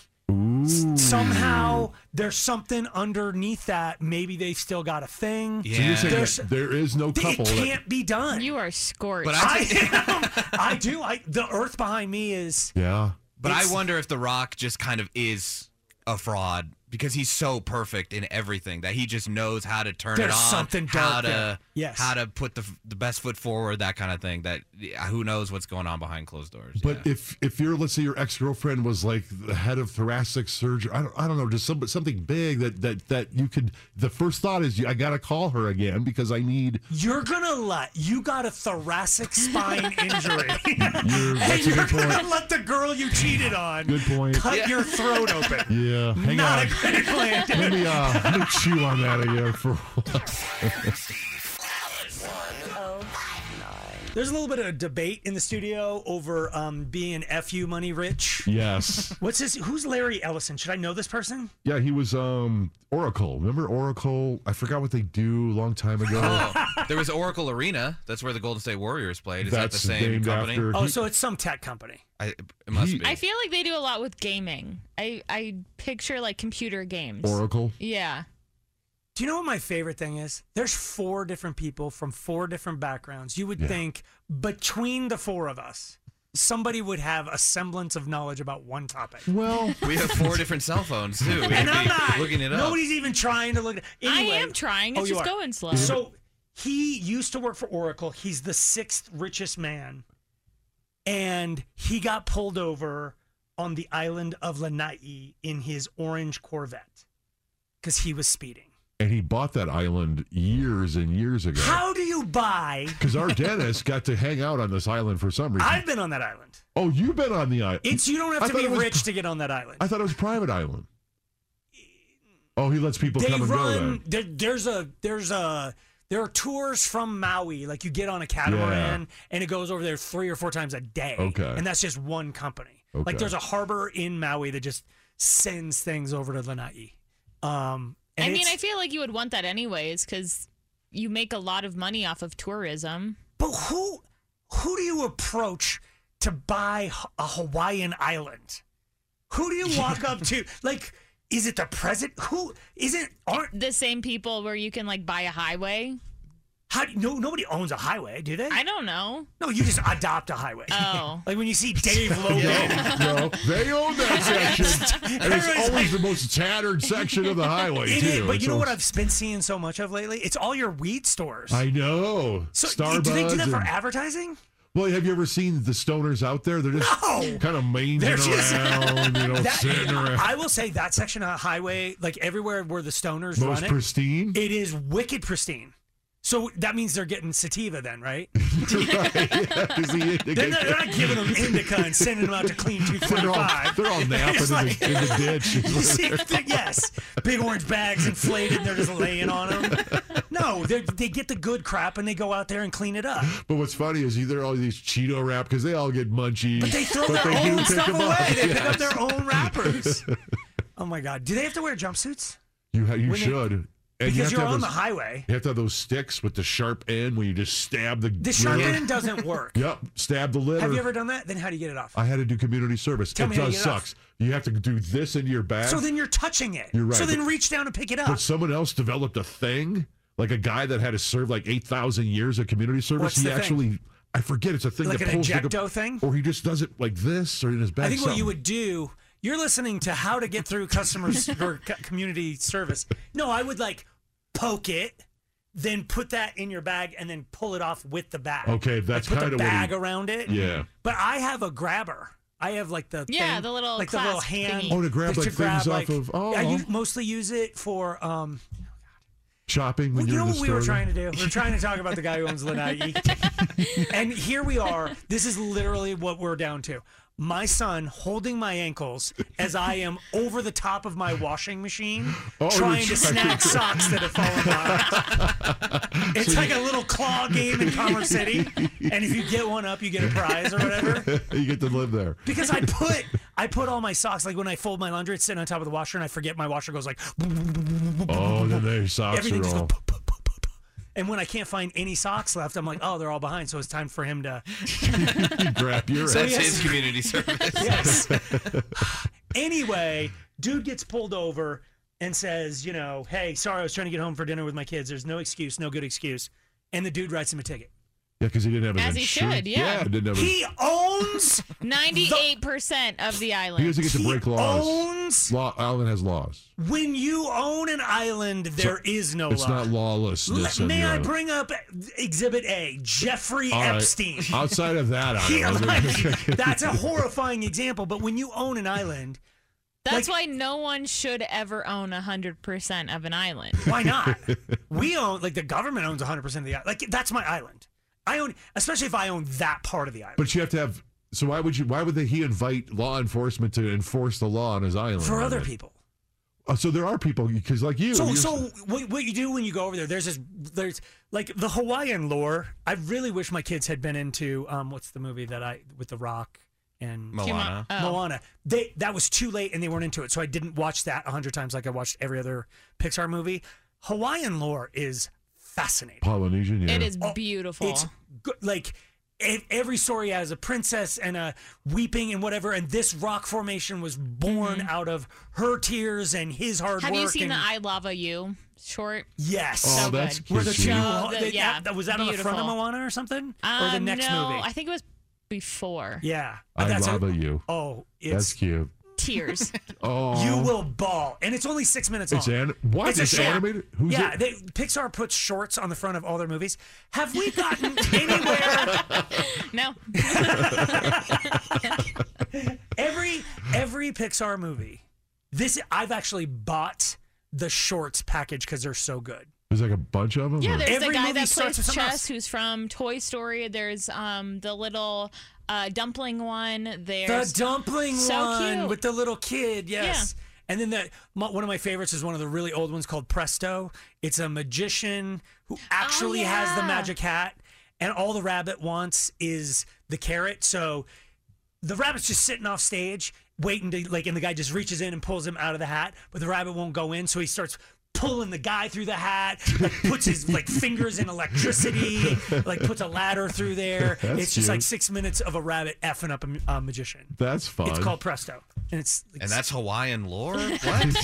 somehow there's something underneath that. Maybe they've still got a thing. Yeah. So you're saying there is no couple. It can't be done. You are scorched. But I do. The earth behind me is. Yeah. But I wonder if The Rock just kind of is a fraud because he's so perfect in everything that he just knows how to turn it on, something how dark to put the best foot forward, that kind of thing. That who knows what's going on behind closed doors. But if you're, let's say your ex-girlfriend was like the head of thoracic surgery, I don't know, just something big that you could. The first thought is I got to call her again because I need. You got a thoracic spine injury. That's you're a good point. gonna let the girl you cheated on good point. cut your throat open. Yeah, hang Not on. a great plan. Let me chew on that again for a while. There's a little bit of a debate in the studio over being FU money rich. Yes. What's this? Who's Larry Ellison? Should I know this person? Yeah, he was Oracle. Remember Oracle? I forgot what they do a long time ago. There was Oracle Arena. That's where the Golden State Warriors played. Is that the same named company? So it's some tech company. It must be. I feel like they do a lot with gaming. I picture like computer games. Oracle? Yeah. Do you know what my favorite thing is? There's 4 different people from 4 different backgrounds. You would think between the 4 of us, somebody would have a semblance of knowledge about one topic. Well, we have 4 different cell phones too. We And I'm not. looking it up. Nobody's even trying to look. Anyway, I am trying. It's you just are. going slow. So he used to work for Oracle. He's the 6th richest man, and he got pulled over on the island of Lanai in his orange Corvette because he was speeding. And he bought that island years and years ago. How do you buy? Because our dentist got to hang out on this island for some reason. I've been on that island. Oh, you've been on the island. You don't have to be rich to get on that island. I thought it was a private island. Oh, he lets people They come and run. go there. There are tours from Maui, like you get on a catamaran, and it goes over there 3 or 4 times a day. Okay. And that's just one company. Okay. Like there's a harbor in Maui that just sends things over to Lanai. I mean, I feel like you would want that anyways because you make a lot of money off of tourism. But who do you approach to buy a Hawaiian island? Who do you walk up to? Like, is it the president? Who isn't? Aren't the same people where you can like buy a highway? Nobody owns a highway, do they? I don't know. No, you just adopt a highway. Oh. Like when you see Dave Logan. No, they own that section. And it's always the most tattered section of the highway, too. But you know what I've been seeing so much of lately? It's all your weed stores. I know. So Starbuzz. do they do that for advertising? Well, have you ever seen the stoners out there? They're just kind of manging around, sitting around. I will say that section of highway, like everywhere where the stoners Most run it, pristine? It is wicked pristine. So that means they're getting sativa then, right? They're not giving them indica and sending them out to clean 225. They're all napping in the ditch. Yes. Big orange bags inflated and they're just laying on them. No, they get the good crap and they go out there and clean it up. But what's funny is either all these Cheeto wrap, because they all get munchies. But they throw their own stuff away. They pick up their own wrappers. Oh, my God. Do they have to wear jumpsuits? You should. Because you're on the highway. You have to have those sticks with the sharp end where you just stab the sharp end doesn't work. Yep, stab the lid. Have you ever done that? Then how do you get it off? I had to do community service. Tell me how you get it off. Sucks. You have to do this into your bag. So then you're touching it. You're right. So then reach down and pick it up. But someone else developed a thing, like a guy that had to serve like 8,000 years of community service. What's the thing? I forget, it's a thing like that an pulls ejecto thing? Or he just does it like this or in his bag. I think what you would do, you're listening to how to get through customers or community service. No, I would like poke it, then put that in your bag, and then pull it off with the bag. Okay, that's like kind put of the bag around it. Yeah. But I have a grabber. I have like the thing, the little like the little clasp hand. thingy. Oh, to grab like things off of. Oh, I mostly use it for shopping. When you know in what the we were store? trying to do? We were trying to talk about the guy who owns Lanai. And here we are. This is literally what we're down to. My son holding my ankles as I am over the top of my washing machine trying to snag socks that have fallen off. It's like a little claw game in Commerce City. And if you get one up, you get a prize or whatever. You get to live there. Because I put all my socks, like when I fold my laundry, it's sitting on top of the washer and I forget my washer goes like. Oh, then their socks Everything are just all. goes. And when I can't find any socks left, I'm like, oh, they're all behind. So it's time for him to grab your So that's his community service. Yes. Anyway, dude gets pulled over and says, hey, sorry, I was trying to get home for dinner with my kids. There's no excuse, no good excuse. And the dude writes him a ticket. Yeah, because he didn't have his As he insurance. should, yeah. Didn't have He owns 98% of the island. He doesn't get to break laws. owns. Island has laws. When you own an island, there is no law. It's not lawlessness. on May the I island. bring up Exhibit A, Jeffrey All right. Epstein. Outside of that, I don't know. That's a horrifying example. But when you own an island, That's why no one should ever own 100% of an island. why not? We own, like the government owns 100% of the island. Like that's my island. I own, especially if I own that part of the island. But you have to have. So why would he invite law enforcement to enforce the law on his island? For other people. So there are people, because like you. So what you do when you go over there? There's like the Hawaiian lore. I really wish my kids had been into what's the movie with The Rock and Moana. Moana. That was too late and they weren't into it, so I didn't watch that 100 times like I watched every other Pixar movie. Hawaiian lore is fascinating. Polynesian, yeah. It is beautiful. It's good. Like every story has a princess and a weeping and whatever, and this rock formation was born out of her tears and his hard work. Have you seen the I Lava You short? Yes. So that's good. cute. Where the two, So good, yeah. was that on the front of Beautiful. Moana or something? Or the next no, movie? I think it was before. Yeah. I love you. Oh, that's cute. Tears. Oh, you will bawl, and it's only 6 minutes long. What? It's animated? Who's yeah, it? Pixar puts shorts on the front of all their movies. Have we gotten anywhere? No. Every Pixar movie. I've actually bought the shorts package because they're so good. There's like a bunch of them. Yeah, there's Every the guy movie that starts with plays something chess else. who's from Toy Story. There's the little dumpling one. There's The dumpling so one cute. with the little kid, yes. And then one of my favorites is one of the really old ones called Presto. It's a magician who actually has the magic hat, and all the rabbit wants is the carrot. So the rabbit's just sitting off stage, waiting to and the guy just reaches in and pulls him out of the hat, but the rabbit won't go in, so he starts pulling the guy through the hat, puts his fingers in electricity, puts a ladder through there. That's it's just cute. 6 minutes of a rabbit effing up a magician. That's fun. It's called Presto, and it's And that's Hawaiian lore? What?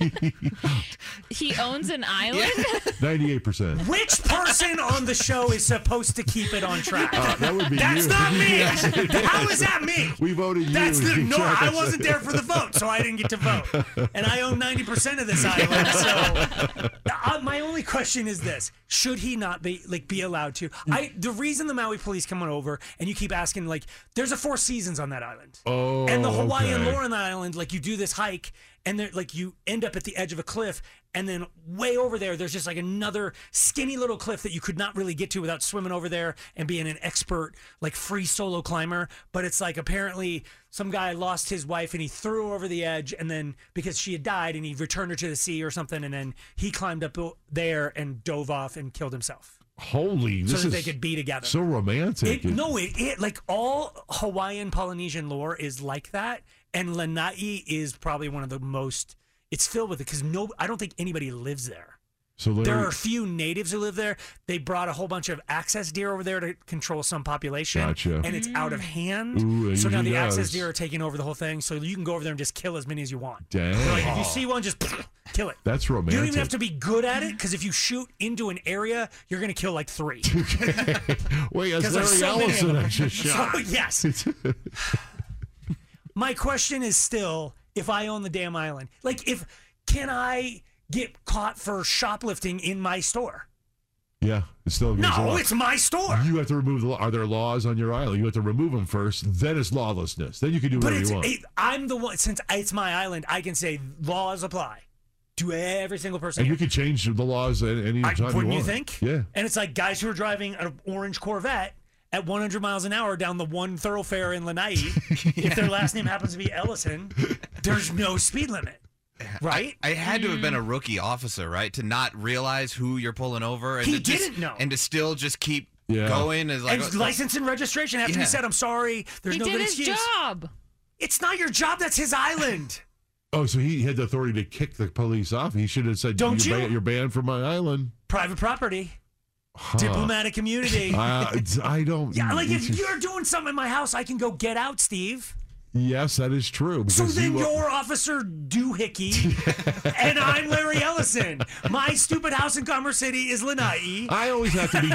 He owns an island? 98%. Which person on the show is supposed to keep it on track? That would be That's you. not me. Yes, it is. How is that me? We voted you. That's to keep no. track I of wasn't it. there for the vote, so I didn't get to vote, and I own 90% of this island. So my only question is this: should he not be allowed to? The reason the Maui police come on over and you keep asking, there's a 4 seasons on that island. Oh, and the Hawaiian okay. lore on the island, you do this hike, and you end up at the edge of a cliff, and then way over there's just another skinny little cliff that you could not really get to without swimming over there and being an expert free solo climber. But it's apparently some guy lost his wife and he threw her over the edge, and then because she had died, and he returned her to the sea or something, and then he climbed up there and dove off and killed himself. Holy, So this that is they could be together. So romantic. All Hawaiian Polynesian lore is like that, and Lanai is probably one of the most. It's filled with it because I don't think anybody lives there. So There are a few natives who live there. They brought a whole bunch of access deer over there to control some population. Gotcha. And it's out of hand. Ooh, it so now usually the access does. deer are taking over the whole thing. So you can go over there and just kill as many as you want. Dang. If you see one, just kill it. That's romantic. You don't even have to be good at it because if you shoot into an area, you're going to kill 3. Wait, that's 'Cause there's Larry so many of Ellison them. I just shot. So, yes. My question is still, if I own the damn island, can I get caught for shoplifting in my store? Yeah, it's still against the No, law. it's my store. You have to remove the. Are there laws on your island? You have to remove them first. Then it's lawlessness. Then you can do But whatever you want. I'm the one, since it's my island, I can say laws apply to every single person. And here. you can change the laws any time you want. Wouldn't you think? Yeah. And it's guys who are driving an orange Corvette at 100 miles an hour down the one thoroughfare in Lanai, if their last name happens to be Ellison, there's no speed limit. Right? I had to have been a rookie officer, right? To not realize who you're pulling over. And He to just, didn't know. And to still just keep Yeah. going. Is And license and registration have to be Yeah. said, I'm sorry, there's He no did good his excuse. job. It's not your job, that's his island. Oh, so he had the authority to kick the police off. He should have said, Don't you? You're banned from my island. Private property. Huh. Diplomatic immunity. I don't. Yeah, if you're doing something in my house, I can go get out, Steve. Yes, that is true. So because then you- you're Officer Doohickey, and I'm Larry Ellison. My stupid house in Commerce City is Lanai. I always have to be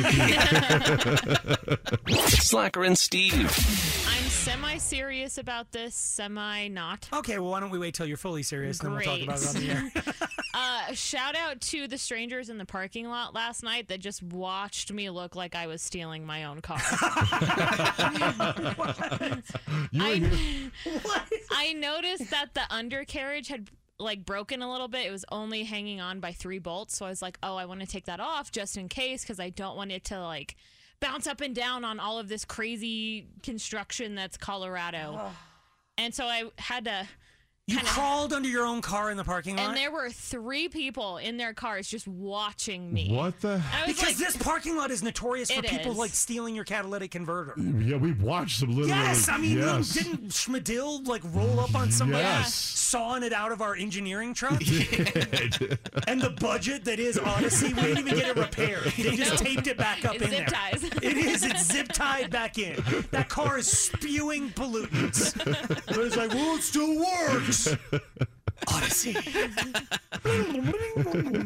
doohickey. Slacker and Steve. I'm semi-serious about this, semi-not. Okay, well, why don't we wait till you're fully serious, and then we'll talk about it on the air. Shout out to the strangers in the parking lot last night that just watched me look like I was stealing my own car. I noticed that the undercarriage had broken a little bit. It was only hanging on by 3 bolts. So I was like, oh, I want to take that off just in case because I don't want it to bounce up and down on all of this crazy construction that's Colorado. And so I had to... You crawled under your own car in the parking lot? And there were 3 people in their cars just watching me. What the? Because this parking lot is notorious for It people is. stealing your catalytic converter. Yeah, we've watched some literally. Yes, I mean, yes. didn't Schmidl roll up on somebody Yes. sawing it out of our engineering truck? And the budget that is Odyssey, we didn't even get it repaired. They just taped it back up It's in zip there. ties. It is. It's zip tied back in. That car is spewing pollutants. But it's well, it still works. Odyssey. But yeah,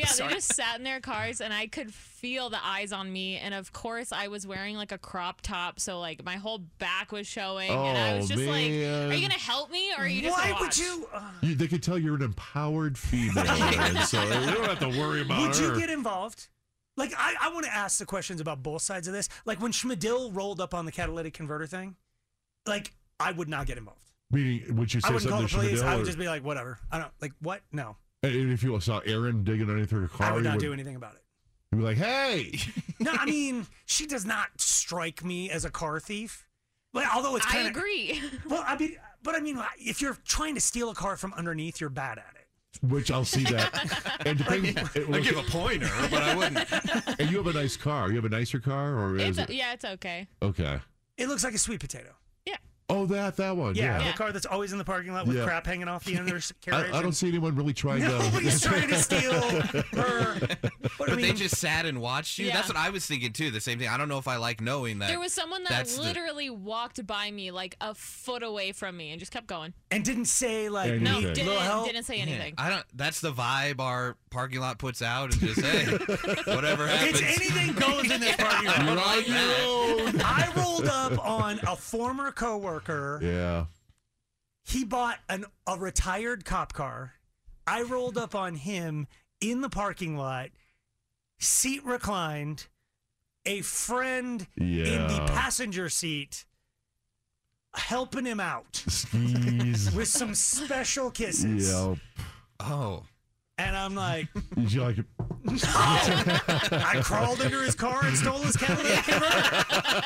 they just sat in their cars, and I could feel the eyes on me. And of course, I was wearing like a crop top, so like my whole back was showing, and I was just like, "Are you gonna help me, or are you just Why gonna would watch?" you? They could tell you're an empowered female, and so you don't have to worry about Would her. you get involved? Like, I want to ask the questions about both sides of this. Like, when Schmidl rolled up on the catalytic converter thing, like, I would not get involved. Meaning, would you say I wouldn't call something the to police. Schmidl, I would or- just be like, whatever. I don't, like, what? No. And if you saw Aaron digging underneath her car, I would you not do anything about it. You'd be like, "Hey!" No, I mean, she does not strike me as a car thief. But although it's I kind of. agree. Well, I mean, if you're trying to steal a car from underneath, you're bad at it. Which I'll see that. And depending, I give a pointer, but I wouldn't. And you have a nice car. You have a nicer car, or is it? Yeah, it's okay. Okay. It looks like a sweet potato. Oh, that one. Yeah, the car that's always in the parking lot with Yeah. crap hanging off the end of their carriage. I don't see anyone really trying to. Nobody's trying to steal her. But they just sat and watched you. Yeah. That's what I was thinking too. The same thing. I don't know if I like knowing that. There was someone that that's literally walked by me like a foot away from me and just kept going. And didn't say like, No, Anything. didn't say anything. I don't. That's the vibe our parking lot puts out. And just hey, whatever happens. It's anything goes in this parking lot. You're on your own. I rolled up on a former coworker. Yeah. He bought a retired cop car. I rolled up on him in the parking lot, seat reclined, a friend in the passenger seat, helping him out Skis. with some special kisses. Yep. Oh. And I'm like, Did you like it? no. I crawled under his car and stole his catalytic converter.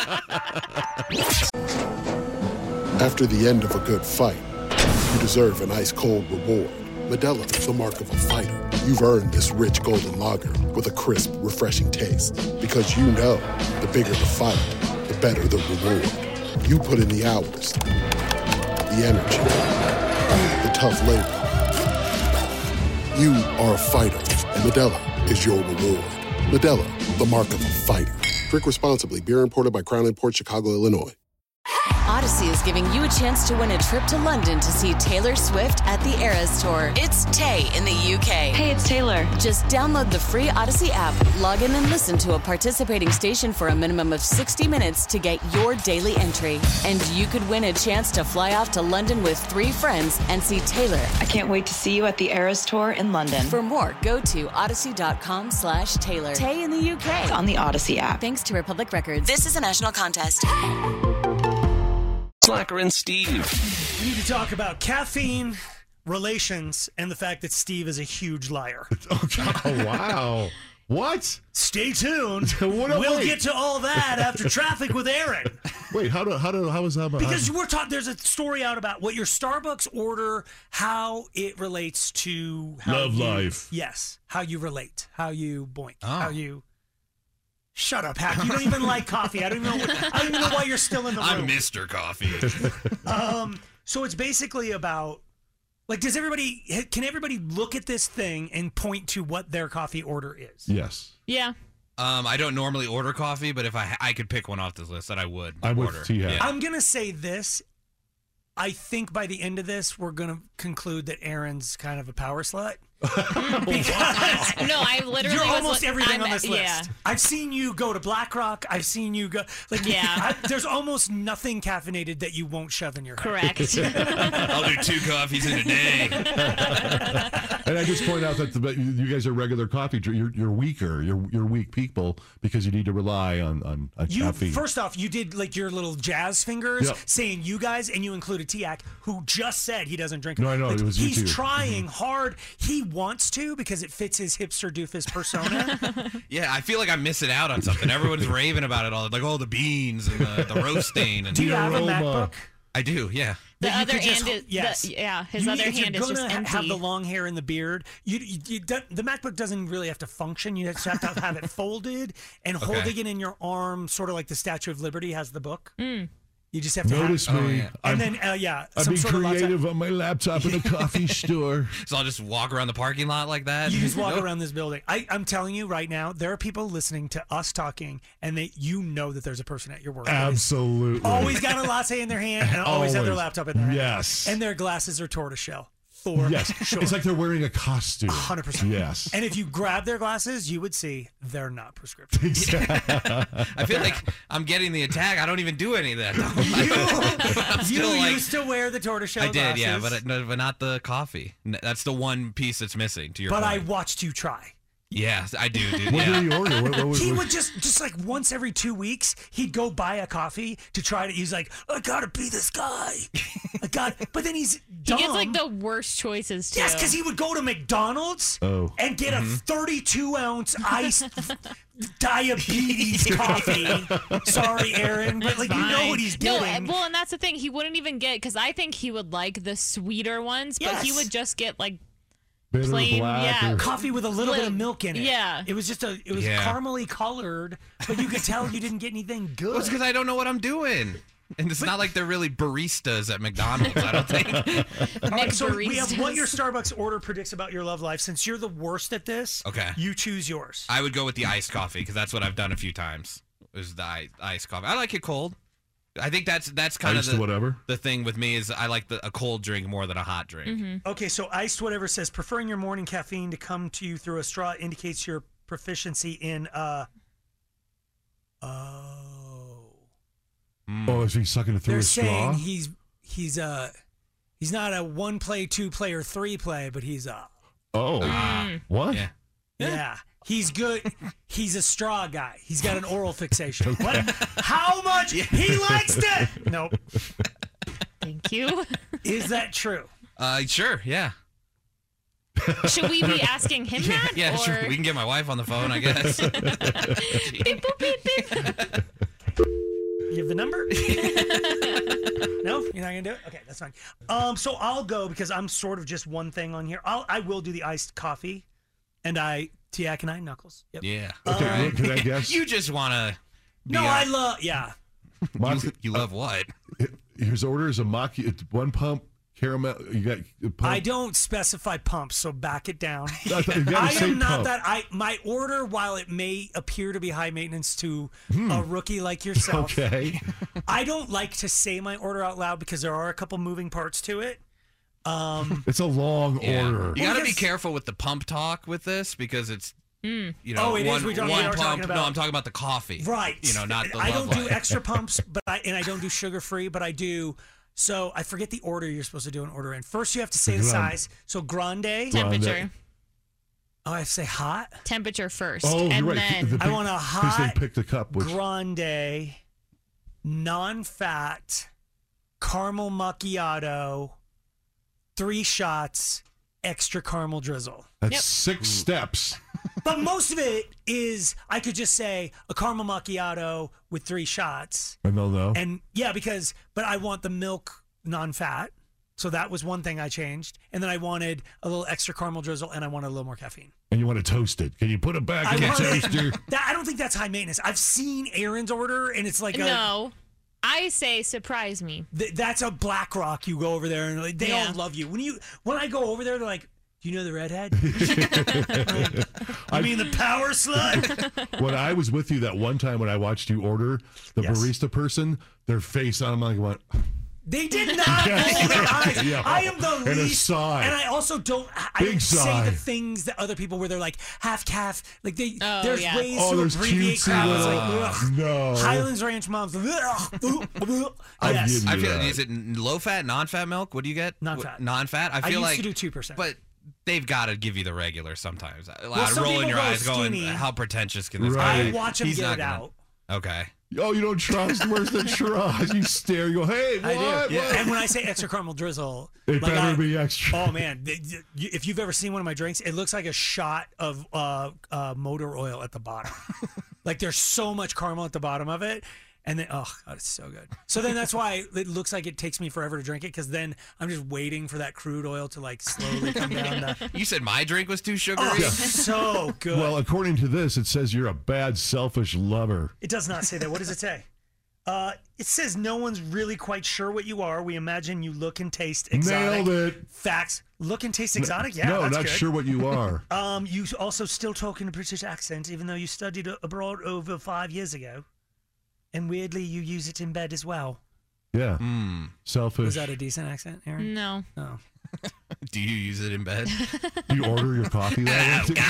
After the end of a good fight, you deserve an ice-cold reward. Modelo, the mark of a fighter. You've earned this rich golden lager with a crisp, refreshing taste. Because you know, the bigger the fight, the better the reward. You put in the hours, the energy, the tough labor. You are a fighter, and Modelo is your reward. Modelo, the mark of a fighter. Drink responsibly. Beer imported by Crown Imports, Chicago, Illinois. Odyssey is giving you a chance to win a trip to London to see Taylor Swift at the Eras Tour. It's Tay in the UK. Hey, it's Taylor. Just download the free Odyssey app, log in and listen to a participating station for a minimum of 60 minutes to get your daily entry. And you could win a chance to fly off to London with 3 friends and see Taylor. I can't wait to see you at the Eras Tour in London. For more, go to odyssey.com/Taylor. Tay in the UK. It's on the Odyssey app. Thanks to Republic Records. This is a national contest. Slacker and Steve. We need to talk about caffeine, relations, and the fact that Steve is a huge liar. Oh, wow. What? Stay tuned. What- We'll wait. get to all that after traffic with Aaron. Wait, how is that? Because we're talking. There's a story out about what your Starbucks order, how it relates to how Love you- life. Yes, how you relate, how you boink, Oh. how you. Shut up, Hack. You don't even like coffee. I don't even know why you're still in the room. I'm Mr. Coffee. So it's basically about, like, can everybody look at this thing and point to what their coffee order is? Yes. Yeah. I don't normally order coffee, but if I could pick one off this list that I would I'm with order. T-Hack. I'm going to say this. I think by the end of this, we're going to conclude that Aaron's kind of a power slut. Because No, I literally you're was almost like- everything I'm on this list. yeah. I've seen you go to BlackRock. I've seen you go. Like, Yeah. there's almost nothing caffeinated that you won't shove in your head. Correct. I'll do 2 coffees in a day. And I just point out that you guys are regular coffee. You're weaker. You're weak people because you need to rely on caffeine. First off, you did like your little jazz fingers Yep. saying you guys, and you included Tiak, who just said he doesn't drink. No, I know, Like, it was you he's too. trying hard. He wants to because it fits his hipster doofus persona. Yeah, I feel like I'm missing out on something. Everyone's raving about it all, like the beans and the roasting. And Do you have a MacBook? I do, yeah. The That you other could just- hand is yes. his other if hand you're is just gonna empty. have the long hair and the beard. The MacBook doesn't really have to function. You just have to have it folded and Okay. holding it in your arm, sort of like the Statue of Liberty has the book. Mm. You just have to Notice have, me. and I'm- then I'm some being sort of creative on my laptop in a coffee store. So I'll just walk around the parking lot like that? You just walk Nope. around this building. I'm telling you right now, there are people listening to us talking, and you know that there's a person at your work. that is Absolutely. always got a latte in their hand and always have their Always. laptop in their hand. Yes. And their glasses are tortoiseshell. For Yes. sure. It's like they're wearing a costume. 100%. Yes. And if you grab their glasses, you would see they're not prescription. I feel like I'm getting the attack. I don't even do any of that. I'm You still like, used to wear the tortoiseshell I did, yeah, glasses. but not the coffee. That's the one piece that's missing. To your But I point. watched you try. Yeah, I do, dude. What yeah. did he order? He would just like once every 2 weeks, he'd go buy a coffee to try to. He's like, I gotta be this guy. But then he's dumb. He gets like the worst choices too. Yes, because he would go to McDonald's and get a 32-ounce iced diabetes coffee. Sorry, Aaron, but like you know what he's getting. No, well, and that's the thing. He wouldn't even get because I think he would like the sweeter ones, but he Yes. would just get like Bitter, plain, black, yeah, or- coffee with a little bit of milk in it. Yeah. It was just it was Yeah. caramely colored, but you could tell you didn't get anything good. Well, it's because I don't know what I'm doing. And it's not like they're really baristas at McDonald's, I don't think. All right, so we have what baristas. your Starbucks order predicts about your love life. Since you're the worst at this, Okay. you choose yours. I would go with the iced coffee because that's what I've done a few times. Is the iced coffee. I like it cold. I think that's kind Iced of whatever. the thing with me is I like a cold drink more than a hot drink. Okay, so iced whatever says preferring your morning caffeine to come to you through a straw indicates your proficiency in Oh, is he sucking it through They're a straw? saying he's not a 1 play, 2 play, or 3 play, but he's a What? Yeah. yeah. He's good. He's a straw guy. He's got an oral fixation. What? How much he likes to? Nope. Thank you. Is that true? Sure, yeah. Should we be asking him that? Yeah, or... sure. We can get my wife on the phone, I guess. Beep, boop, beep, beep. You have the number? No, you're not gonna do it. Okay, that's fine. So I'll go because I'm sort of just one thing on here. I will do the iced coffee, and Tiak and I Knuckles. Yep. Yeah. Okay, look, can I guess? You just want to. No, I love. Yeah. You love what? His order is a macchiato. It's 1 pump caramel. You got pump. I don't specify pumps, so back it down. I thought you gotta I say am not pump. that. My order, while it may appear to be high maintenance to a rookie like yourself, Okay. I don't like to say my order out loud because there are a couple moving parts to it. It's a long order. You got to be careful with the pump talk with this because it's you know Oh, it is? one, We don't- we one are pump. talking about- No, I'm talking about the coffee. Right. You know, not the. I don't Love do Life. extra pumps, but I don't do sugar free, but I do. So I forget the order you're supposed to do an order in. First, you have to say the size. So grande. Temperature. Oh, I have to say hot. Temperature first. Oh, and you're right. then The I want a because hot they picked the cup. Which grande, non-fat, caramel macchiato, 3 shots, extra caramel drizzle. that's 6 steps. But most of it is I could just say a caramel macchiato with 3 shots. And they'll know. And yeah, but I want the milk non-fat. So that was one thing I changed. And then I wanted a little extra caramel drizzle and I wanted a little more caffeine. And you want to toast it. Can you put it back in the toaster? I don't think that's high maintenance. I've seen Aaron's order and it's like no. I say surprise me. That's a Black Rock. You go over there and like, they all love you. When I go over there, they're like, do you know the redhead? I mean the power slut? When I was with you that one time when I watched you order, the barista person, their face on them like what? They did not roll their eyes. Yeah. I am the And a least. sigh. And I also don't. I Big don't say sigh. the things that other people where they're like half calf. Like there's yeah. ways Oh, to there's abbreviate cutesy crap. It's little- like, ugh. No. Highlands Ranch moms. I've Yes. given I you feel. that. Is it low fat, non-fat milk? What do you get? Non-fat. Non-fat. I I feel used like to do 2%. but they've got to give you the regular sometimes. some Rolling people your go eyes, skinny. going, "How pretentious can this Right. be?" I watch them He's get not it gonna- out. Okay. Oh, you don't trust? Where's the trust? You stare. You go, hey, what? I do. What? And when I say extra caramel drizzle, It like better be extra. Oh man, if you've ever seen one of my drinks, it looks like a shot of motor oil at the bottom. Like there's so much caramel at the bottom of it, and then oh god, it's so good. So then that's why it looks like it takes me forever to drink it because then I'm just waiting for that crude oil to like slowly come down. You said my drink was too sugary. Oh, so good. Well, according to this, it says you're a bad, selfish lover. It does not say that. What does it say? It says no one's really quite sure what you are. We imagine you look and taste exotic. Nailed it. Facts. Look and taste exotic? Yeah, no, that's not good. sure what you are. You also still talk in a British accent, even though you studied abroad over 5 years ago. And weirdly, you use it in bed as well. Yeah. Selfish. Was that a decent accent, Aaron? No. Oh. Do you use it in bed? Do you order your coffee that way?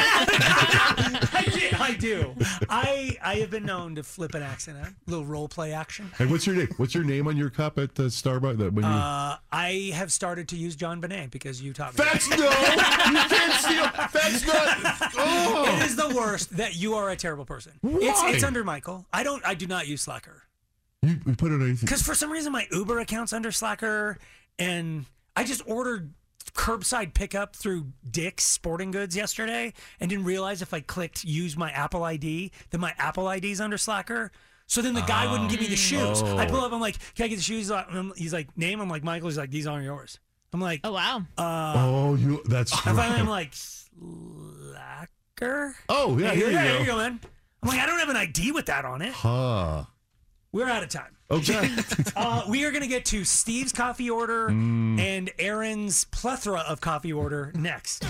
I do. I have been known to flip an accent out. A little role play action. Hey, what's your name? What's your name on your cup at the Starbucks? I have started to use John Bonet because you taught me. That's no. You can't steal. That's not. Oh. It is the worst that you are a terrible person. Why? It's under Michael. I do not use Slacker. You put it on anything. Because for some reason my Uber account's under Slacker, and I just ordered curbside pickup through Dick's Sporting Goods yesterday and didn't realize if I clicked use my Apple ID, then my Apple ID's under Slacker. So then the guy wouldn't give me the shoes. I pull up, I'm like, can I get the shoes? He's like, name? I'm like, Michael. He's like, these aren't yours. I'm like, oh, wow. That's and right. I'm like, Slacker? Oh, yeah, here you go. Here you go, man. I'm like, I don't have an ID with that on it. Huh. We're out of time. Okay. We are going to get to Steve's coffee order and Aaron's plethora of coffee order next.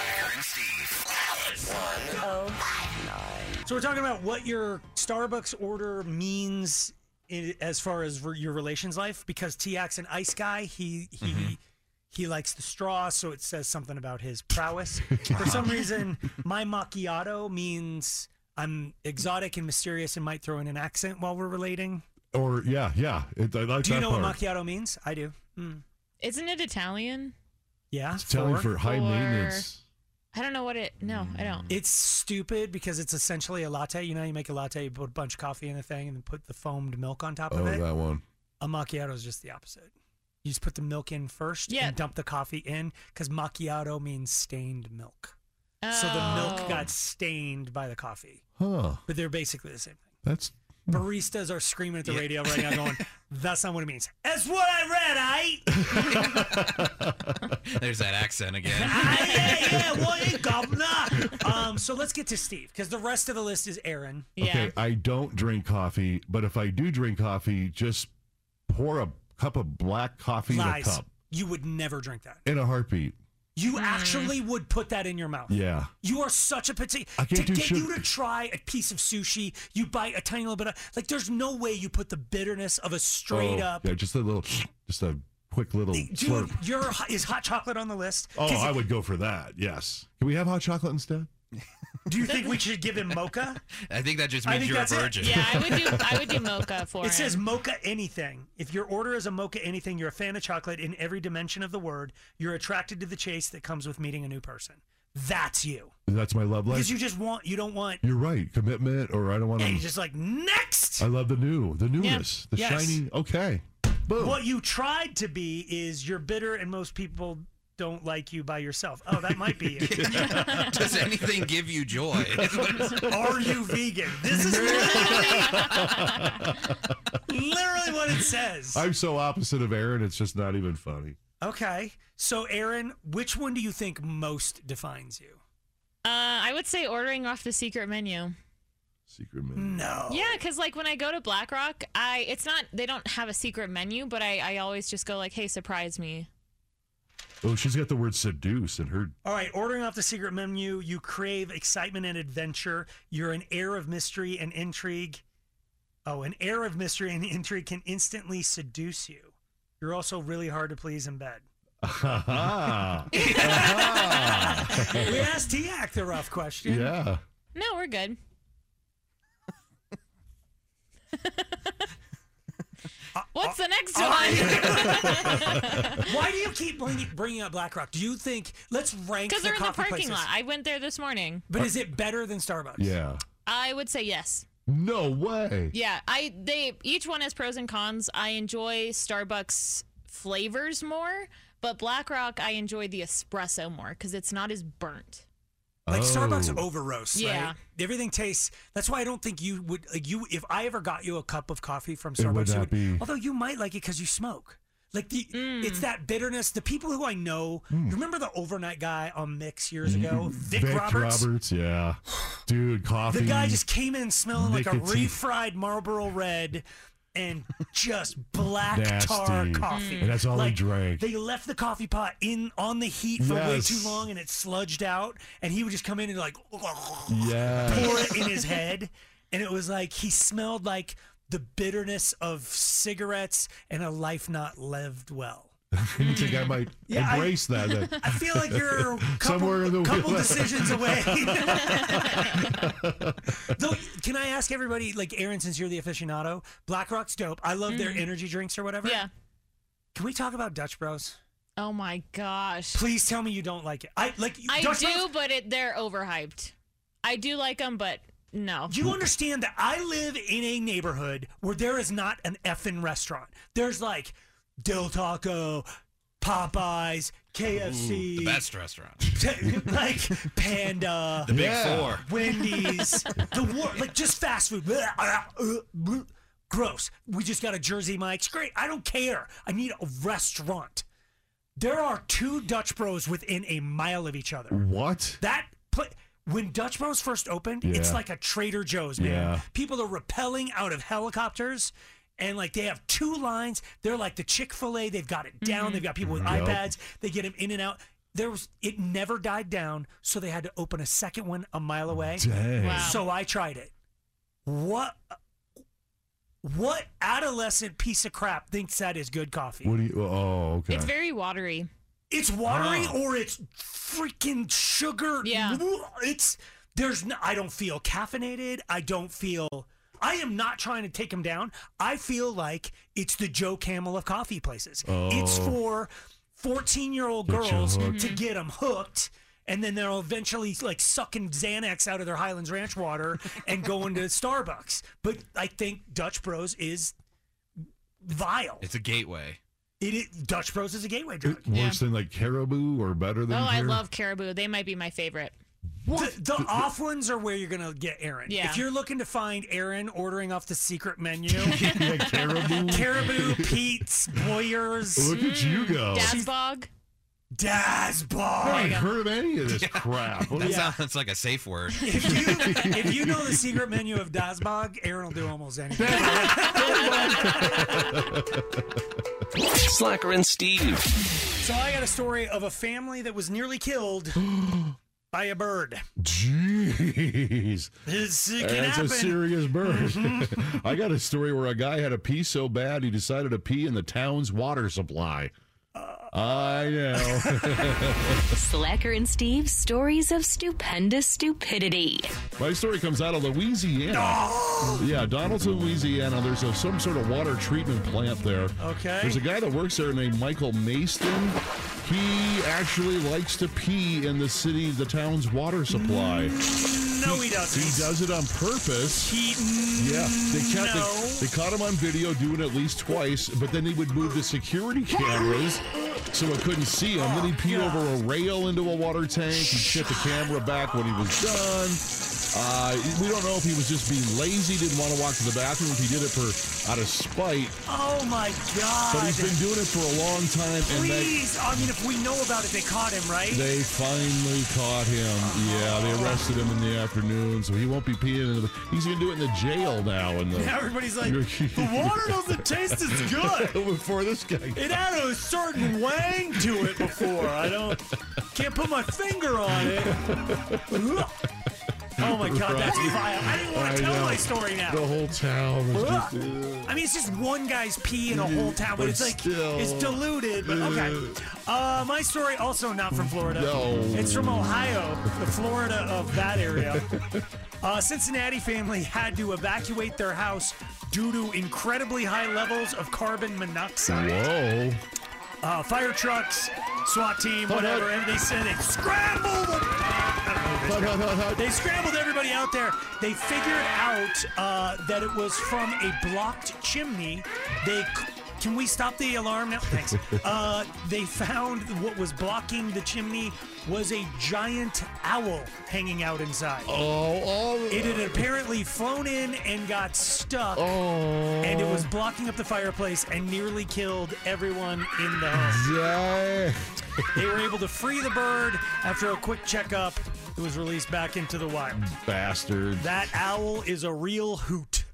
So we're talking about what your Starbucks order means as far as your relations life, because T-Ax an ice guy, he likes the straw, so it says something about his prowess. For some reason, my macchiato means I'm exotic and mysterious and might throw in an accent while we're relating. Or, yeah. I like do you that know part. what macchiato means? I do. Isn't it Italian? Yeah. It's Italian for high maintenance. I don't know what it. No, I don't. It's stupid because it's essentially a latte. You know, you make a latte, you put a bunch of coffee in the thing, and then put the foamed milk on top of it. Oh, that one. A macchiato is just the opposite. You just put the milk in first and dump the coffee in, because macchiato means stained milk. Oh. So the milk got stained by the coffee. Huh. But they're basically the same thing. That's baristas are screaming at the radio right now going, that's not what it means. That's what I read, There's that accent again. What governor? So let's get to Steve, because the rest of the list is Aaron. Okay, I don't drink coffee, but if I do drink coffee, just pour a cup of black coffee Lies. in a cup. You would never drink that. In a heartbeat. You actually would put that in your mouth. Yeah. You are such a petite. I can't to do get sugar. you to try a piece of sushi, you bite a tiny little bit of, like, there's no way you put the bitterness of a straight up. Yeah, just a quick little Dude, slurp. is hot chocolate on the list? Oh, I would go for that. Yes. Can we have hot chocolate instead? Do you think we should give him mocha? I think that just means you're a virgin. Yeah, I would do mocha for him. It says mocha anything. If your order is a mocha anything, you're a fan of chocolate in every dimension of the word. You're attracted to the chase that comes with meeting a new person. That's you. That's my love life. Because you don't want. You're right. Commitment, or I don't want to. You're just like, next. I love the newness, the Yes. shiny. Okay. Boom. What you tried to be is you're bitter and most people don't like you by yourself. Oh, that might be it. Does anything give you joy? Are you vegan? This is literally what it says. I'm so opposite of Aaron, it's just not even funny. Okay. So, Aaron, which one do you think most defines you? I would say ordering off the secret menu. Secret menu. No. Yeah, because like when I go to BlackRock, they don't have a secret menu, but I always just go like, hey, surprise me. Oh, she's got the word seduce in her. All right, ordering off the secret menu, you crave excitement and adventure. You're an air of mystery and intrigue. Oh, an air of mystery and intrigue can instantly seduce you. You're also really hard to please in bed. We asked T-Ac the rough question. Yeah. No, we're good. What's the next one? Why do you keep bringing up BlackRock? Do you think, let's rank the Because they're in the coffee parking places. lot. I went there this morning. But is it better than Starbucks? Yeah. I would say yes. No way. Yeah, each one has pros and cons. I enjoy Starbucks flavors more, but BlackRock I enjoy the espresso more because it's not as burnt. Like Starbucks over roasts, Yeah. right? Everything tastes. That's why I don't think you would like you. If I ever got you a cup of coffee from It would Starbucks, not be. although you might like it because you smoke. Like it's that bitterness. The people who I know, you remember the overnight guy on Mix years ago, Vic Roberts. Yeah. Dude, coffee. The guy just came in smelling like a nicotine. refried Marlboro Red and just black tar Nasty. coffee. And that's all he drank. They left the coffee pot on the heat for way Yes. too long and it sludged out. And he would just come in and like Yes. pour it in his head. And it was like he smelled like the bitterness of cigarettes and a life not lived well. You think I might embrace that? I feel like you're somewhere in the couple decisions away. Though, can I ask everybody, like Aaron, since you're the aficionado, Black Rock's dope. I love their energy drinks or whatever. Yeah. Can we talk about Dutch Bros? Oh my gosh. Please tell me you don't like it. I do, but they're overhyped. I do like them, but no. You understand that I live in a neighborhood where there is not an effing restaurant. There's like Del Taco, Popeyes, KFC. The best restaurant. Like Panda. The Big Four. Wendy's. Just fast food. Gross. We just got a Jersey Mike's. Great. I don't care. I need a restaurant. There are 2 Dutch Bros within a mile of each other. What? When Dutch Bros first opened, it's like a Trader Joe's, man. Yeah. People are rappelling out of helicopters, and like they have 2 lines. They're like the Chick-fil-A. They've got it down. They've got people with iPads. They get them in and out. It never died down, so they had to open a second one a mile away. Dang. Wow. So I tried it. What adolescent piece of crap thinks that is good coffee? What do you? Oh, okay. It's very watery. It's watery or it's freaking sugar. Yeah. I don't feel caffeinated. I am not trying to take them down. I feel like it's the Joe Camel of coffee places. Oh. It's for 14-year-old Get you girls hooked. to get them hooked. And then they'll eventually like sucking Xanax out of their Highlands Ranch water and going to Starbucks. But I think Dutch Bros is vile. It's a gateway. Dutch Bros is a gateway drug. Worse than like Caribou or better than? I love Caribou. They might be my favorite. The off ones are where you're going to get Aaron. Yeah. If you're looking to find Aaron ordering off the secret menu, Caribou, Pete's, Boyers. Look at you go. Dazbog. Dazbog. I haven't heard of any of this crap. That sounds like a safe word. If you know the secret menu of Dazbog, Aaron will do almost anything. Slacker and Steve. So I got a story of a family that was nearly killed by a bird. Jeez. It can That's happen. a serious bird. I got a story where a guy had to pee so bad he decided to pee in the town's water supply. I know. Slacker and Steve's stories of stupendous stupidity. My story comes out of Louisiana. Yeah, Donaldson, Louisiana. There's some sort of water treatment plant there. Okay. There's a guy that works there named Michael Maston. He actually likes to pee in the town's water supply. No, he doesn't. He does it on purpose. They caught him on video doing it at least twice, but then he would move the security cameras so it couldn't see him. Then he'd pee over a rail into a water tank. He'd shut the camera back when he was done. We don't know if he was just being lazy, didn't want to walk to the bathroom, if he did it out of spite. Oh, my God. But he's been doing it for a long time. Please. If we know about it, they caught him, right? They finally caught him. Yeah, they arrested him in the afternoon, so he won't be peeing. He's going to do it in the jail now. Everybody's like, the water doesn't taste as good. Before this guy. It had a certain wang to it before. Can't put my finger on it. Oh my God, that's vile. I didn't want to tell my story now. The whole town is just... it's just one guy's pee in a whole town, but it's like, it's diluted. But okay. My story, also not from Florida. No. It's from Ohio, the Florida of that area. Cincinnati family had to evacuate their house due to incredibly high levels of carbon monoxide. Whoa. Fire trucks, SWAT team, whatever, and they said they scrambled. They scrambled everybody out there. They figured out that it was from a blocked chimney. Can we stop the alarm now? Thanks. They found what was blocking the chimney was a giant owl hanging out inside. It had apparently flown in and got stuck, and it was blocking up the fireplace and nearly killed everyone in the home. They were able to free the bird after a quick checkup. It was released back into the wild. Bastard. That owl is a real hoot.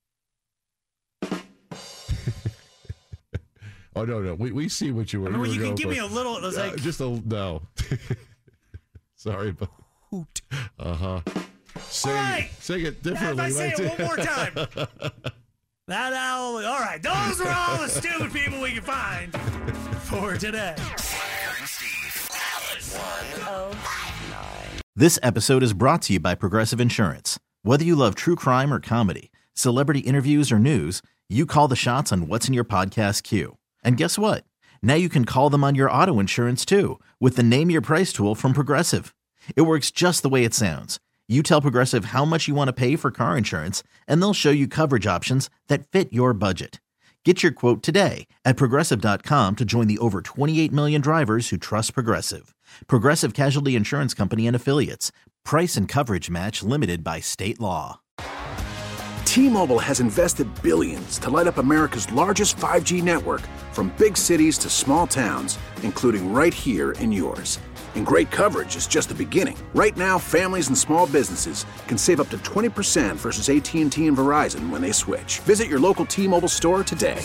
Oh, no. We see what you were. You can give me a little. It was like just a no. Sorry, but hoot. Say it differently. If I say it one more time. That owl. All right, those are all the stupid people we can find. for today. This episode is brought to you by Progressive Insurance. Whether you love true crime or comedy, celebrity interviews or news, you call the shots on what's in your podcast queue. And guess what? Now you can call them on your auto insurance too with the Name Your Price tool from Progressive. It works just the way it sounds. You tell Progressive how much you want to pay for car insurance, and they'll show you coverage options that fit your budget. Get your quote today at Progressive.com to join the over 28 million drivers who trust Progressive. Progressive Casualty Insurance Company and Affiliates. Price and coverage match limited by state law. T-Mobile has invested billions to light up America's largest 5G network, from big cities to small towns, including right here in yours. And great coverage is just the beginning. Right now, families and small businesses can save up to 20% versus AT&T and Verizon when they switch. Visit your local T-Mobile store today.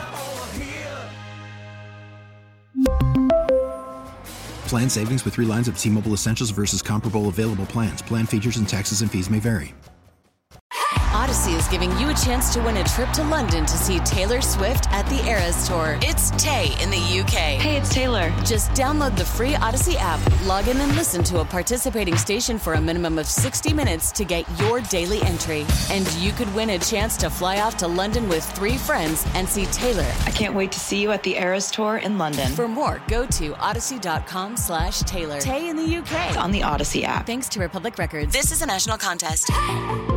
Plan savings with 3 lines of T-Mobile Essentials versus comparable available plans. Plan features and taxes and fees may vary. Odyssey is giving you a chance to win a trip to London to see Taylor Swift at the Eras Tour. It's Tay in the UK. Hey, it's Taylor. Just download the free Odyssey app, log in and listen to a participating station for a minimum of 60 minutes to get your daily entry. And you could win a chance to fly off to London with 3 friends and see Taylor. I can't wait to see you at the Eras Tour in London. For more, go to odyssey.com/Taylor. Tay in the UK. On the Odyssey app. Thanks to Republic Records. This is a national contest.